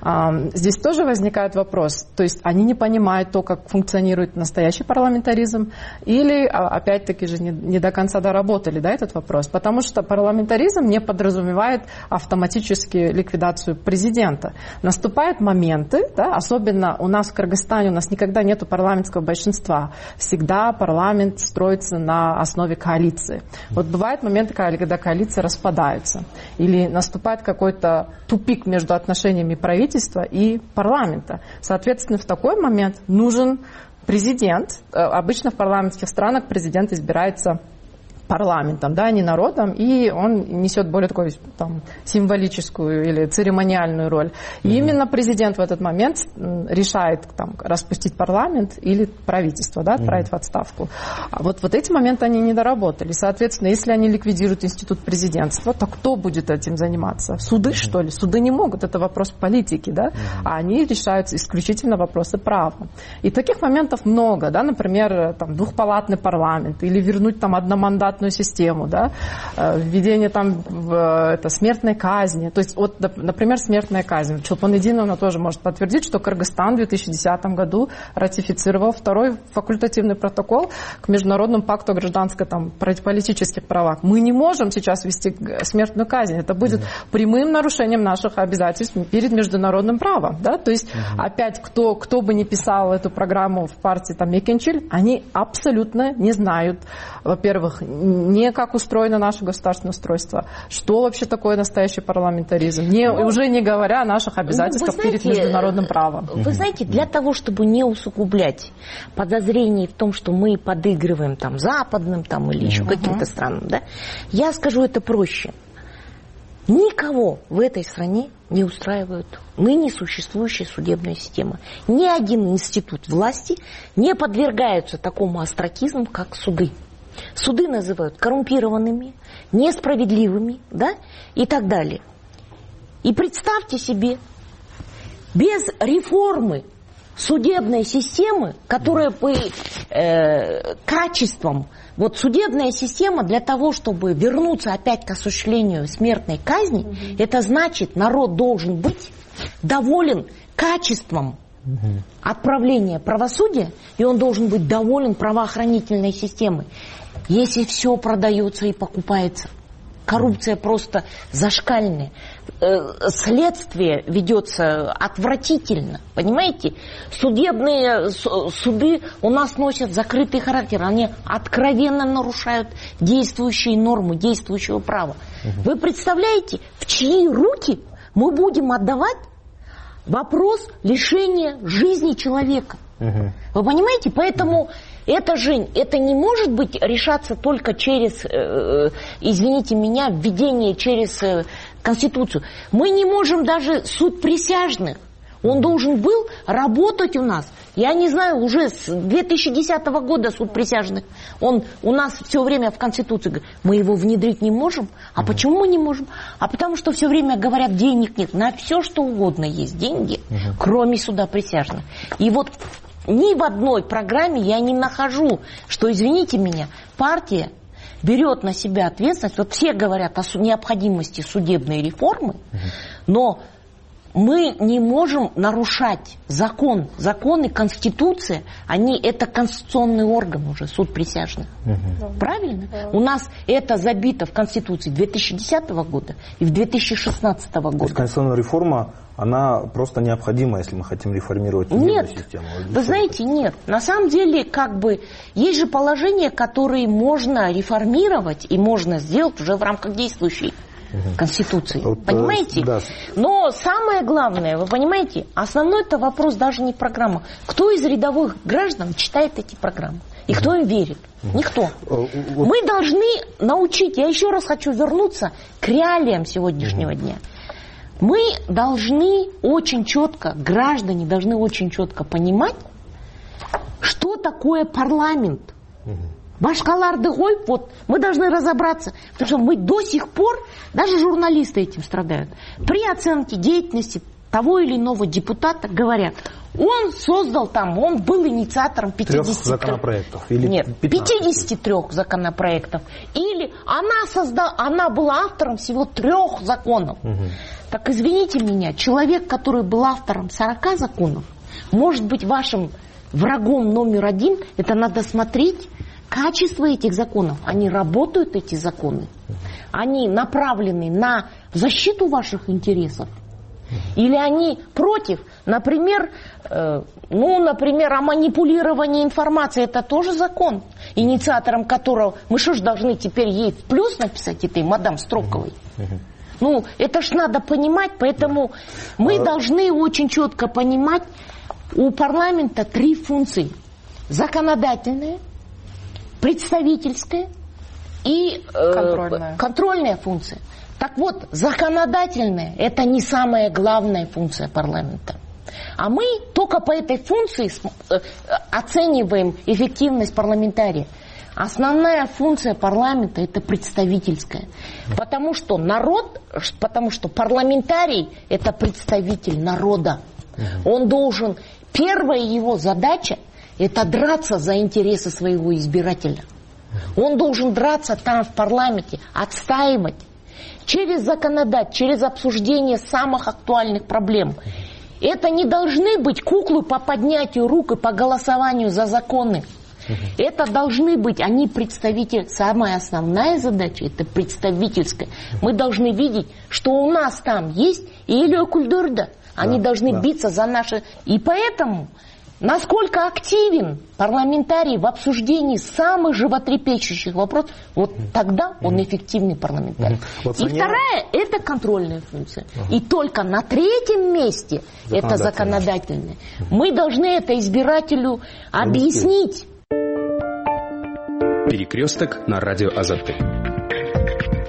Здесь тоже возникает вопрос, то есть они не понимают то, как функционирует настоящий парламентаризм, или, опять-таки же, не до конца доработали, да, этот вопрос, потому что парламентаризм не подразумевает автоматически ликвидацию президента. Наступают моменты, да, особенно у нас в Кыргызстане, у нас никогда нету парламентского большинства. Всегда парламент строится на основе коалиции. Вот бывают моменты, когда коалиции распадаются. Или наступает какой-то тупик между отношениями правительства и парламента. Соответственно, в такой момент нужен президент. Обычно в парламентских странах президент избирается парламентом, да, не народом, и он несет более такую там, символическую или церемониальную роль. И именно президент в этот момент решает там, распустить парламент или правительство, да, отправить в отставку. А вот эти моменты они не доработали. Соответственно, если они ликвидируют институт президентства, то кто будет этим заниматься? Суды, что ли? Суды не могут, это вопрос политики, да, а они решают исключительно вопросы права. И таких моментов много, да, например, там, двухпалатный парламент или вернуть там одномандатную систему, да, введение там смертной казни. То есть, вот, например, смертная казнь. Чулпан Эдиновна тоже может подтвердить, что Кыргызстан в 2010 году ратифицировал 2-й факультативный протокол к Международному пакту о гражданских там, политических правах. Мы не можем сейчас ввести смертную казнь. Это будет прямым нарушением наших обязательств перед международным правом. Да? То есть, опять, кто бы ни писал эту программу в партии там, Мекенчиль, они абсолютно не знают, во-первых, не как устроено наше государственное устройство, что вообще такое настоящий парламентаризм, уже не говоря о наших обязательствах перед международным правом. Вы знаете, для того, чтобы не усугублять подозрений в том, что мы подыгрываем там, западным там, или еще каким-то странам, да, я скажу это проще. Никого в этой стране не устраивает ныне существующая судебная система. Ни один институт власти не подвергается такому остракизму, как суды. Суды называют коррумпированными, несправедливыми, да, и так далее. И представьте себе, без реформы судебной системы, которая бы качеством, вот судебная система для того, чтобы вернуться опять к осуществлению смертной казни, это значит, народ должен быть доволен качеством отправления правосудия, и он должен быть доволен правоохранительной системой. Если все продается и покупается, коррупция просто зашкальная, следствие ведется отвратительно, понимаете? Судебные суды у нас носят закрытый характер, они откровенно нарушают действующие нормы, действующего права. Вы представляете, в чьи руки мы будем отдавать вопрос лишения жизни человека? Вы понимаете? Поэтому это не может быть решаться только через, извините меня, введение через Конституцию. Мы не можем даже суд присяжных. Он должен был работать у нас. Я не знаю, уже с 2010 года суд присяжных, он у нас все время в Конституции. Мы его внедрить не можем. А почему мы не можем? А потому что все время говорят, денег нет. На все, что угодно есть деньги, кроме суда присяжных. И вот ни в одной программе я не нахожу, что, извините меня, партия берет на себя ответственность. Вот все говорят о необходимости судебной реформы, но мы не можем нарушать закон. Закон и Конституция, это конституционный орган уже, суд присяжных. Правильно? У нас это забито в Конституции 2010 года и в 2016 года. То есть конституционная реформа, она просто необходима, если мы хотим реформировать судебную систему? Вы знаете, нет. На самом деле, есть же положения, которые можно реформировать и можно сделать уже в рамках действующей Конституции. Понимаете? Да. Но самое главное, вы понимаете, основной это вопрос даже не программа. Кто из рядовых граждан читает эти программы? И кто им верит? Никто. Мы должны научить, я еще раз хочу вернуться к реалиям сегодняшнего дня. Мы должны очень четко, граждане должны очень четко понимать, что такое парламент. Башкаларды гой, вот мы должны разобраться, потому что мы до сих пор, даже журналисты этим страдают, при оценке деятельности того или иного депутата говорят, он создал он был инициатором 53 законопроектов. Или нет, 53 законопроектов. Или она была автором всего 3 законов. Так извините меня, человек, который был автором 40 законов, может быть вашим врагом номер 1, это надо смотреть качество этих законов. Они работают, эти законы? Они направлены на защиту ваших интересов? Или они против? Например, о манипулировании информацией. Это тоже закон, инициатором которого мы что ж должны теперь ей в плюс написать, этой мадам Строковой? Это ж надо понимать, поэтому мы должны очень четко понимать, у парламента 3 функции. Законодательная, представительская и контрольная функция. Так вот, законодательная – это не самая главная функция парламента. А мы только по этой функции оцениваем эффективность парламентария. Основная функция парламента – это представительская. Потому что парламентарий – это представитель народа. Он должен, первая его задача – это драться за интересы своего избирателя. Он должен драться там в парламенте, отстаивать через законодательство, через обсуждение самых актуальных проблем. Это не должны быть куклы по поднятию рук и по голосованию за законы. Это должны быть, они представители, самая основная задача, это представительская. Мы должны видеть, что у нас там есть Элио Кульдурда. Они должны биться за наши... И поэтому, насколько активен парламентарий в обсуждении самых животрепещущих вопросов, вот тогда он эффективный парламентарий. И вторая, это контрольная функция. И только на 3-м месте это законодательная. Мы должны это избирателю объяснить. Перекресток на радио Азатты.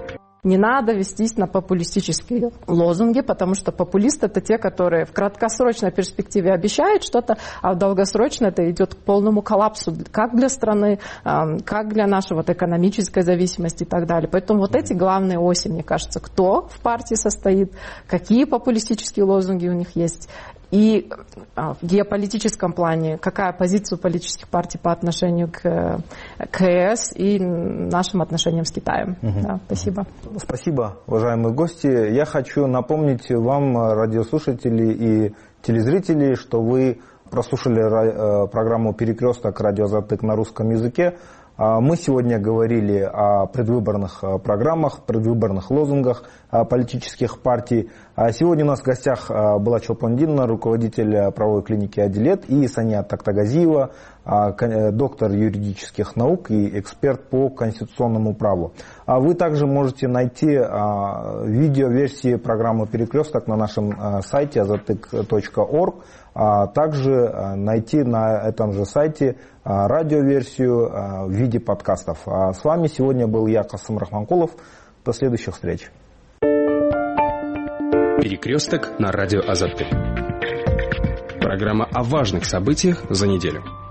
Не надо вестись на популистические лозунги, потому что популисты — это те, которые в краткосрочной перспективе обещают что-то, а в долгосрочной это идет к полному коллапсу как для страны, как для нашей экономической зависимости и так далее. Поэтому вот эти главные оси, мне кажется, кто в партии состоит, какие популистические лозунги у них есть, и в геополитическом плане, какая позиция политических партий по отношению к ЕС и нашим отношениям с Китаем. Да, спасибо. Спасибо, уважаемые гости. Я хочу напомнить вам, радиослушатели и телезрители, что вы прослушали программу «Перекресток. Радио Азаттык» на русском языке. Мы сегодня говорили о предвыборных программах, предвыборных лозунгах политических партий. Сегодня у нас в гостях была Чолпон Динна, руководитель правовой клиники «Адилет», и Сания Тактагазиева, доктор юридических наук и эксперт по конституционному праву. Вы также можете найти видеоверсии программы «Перекресток» на нашем сайте azatyk.org, а также найти на этом же сайте радиоверсию в виде подкастов. С вами сегодня был я, Касым Рахманкулов. До следующих встреч. Перекресток на радио Азаттык. Программа о важных событиях за неделю.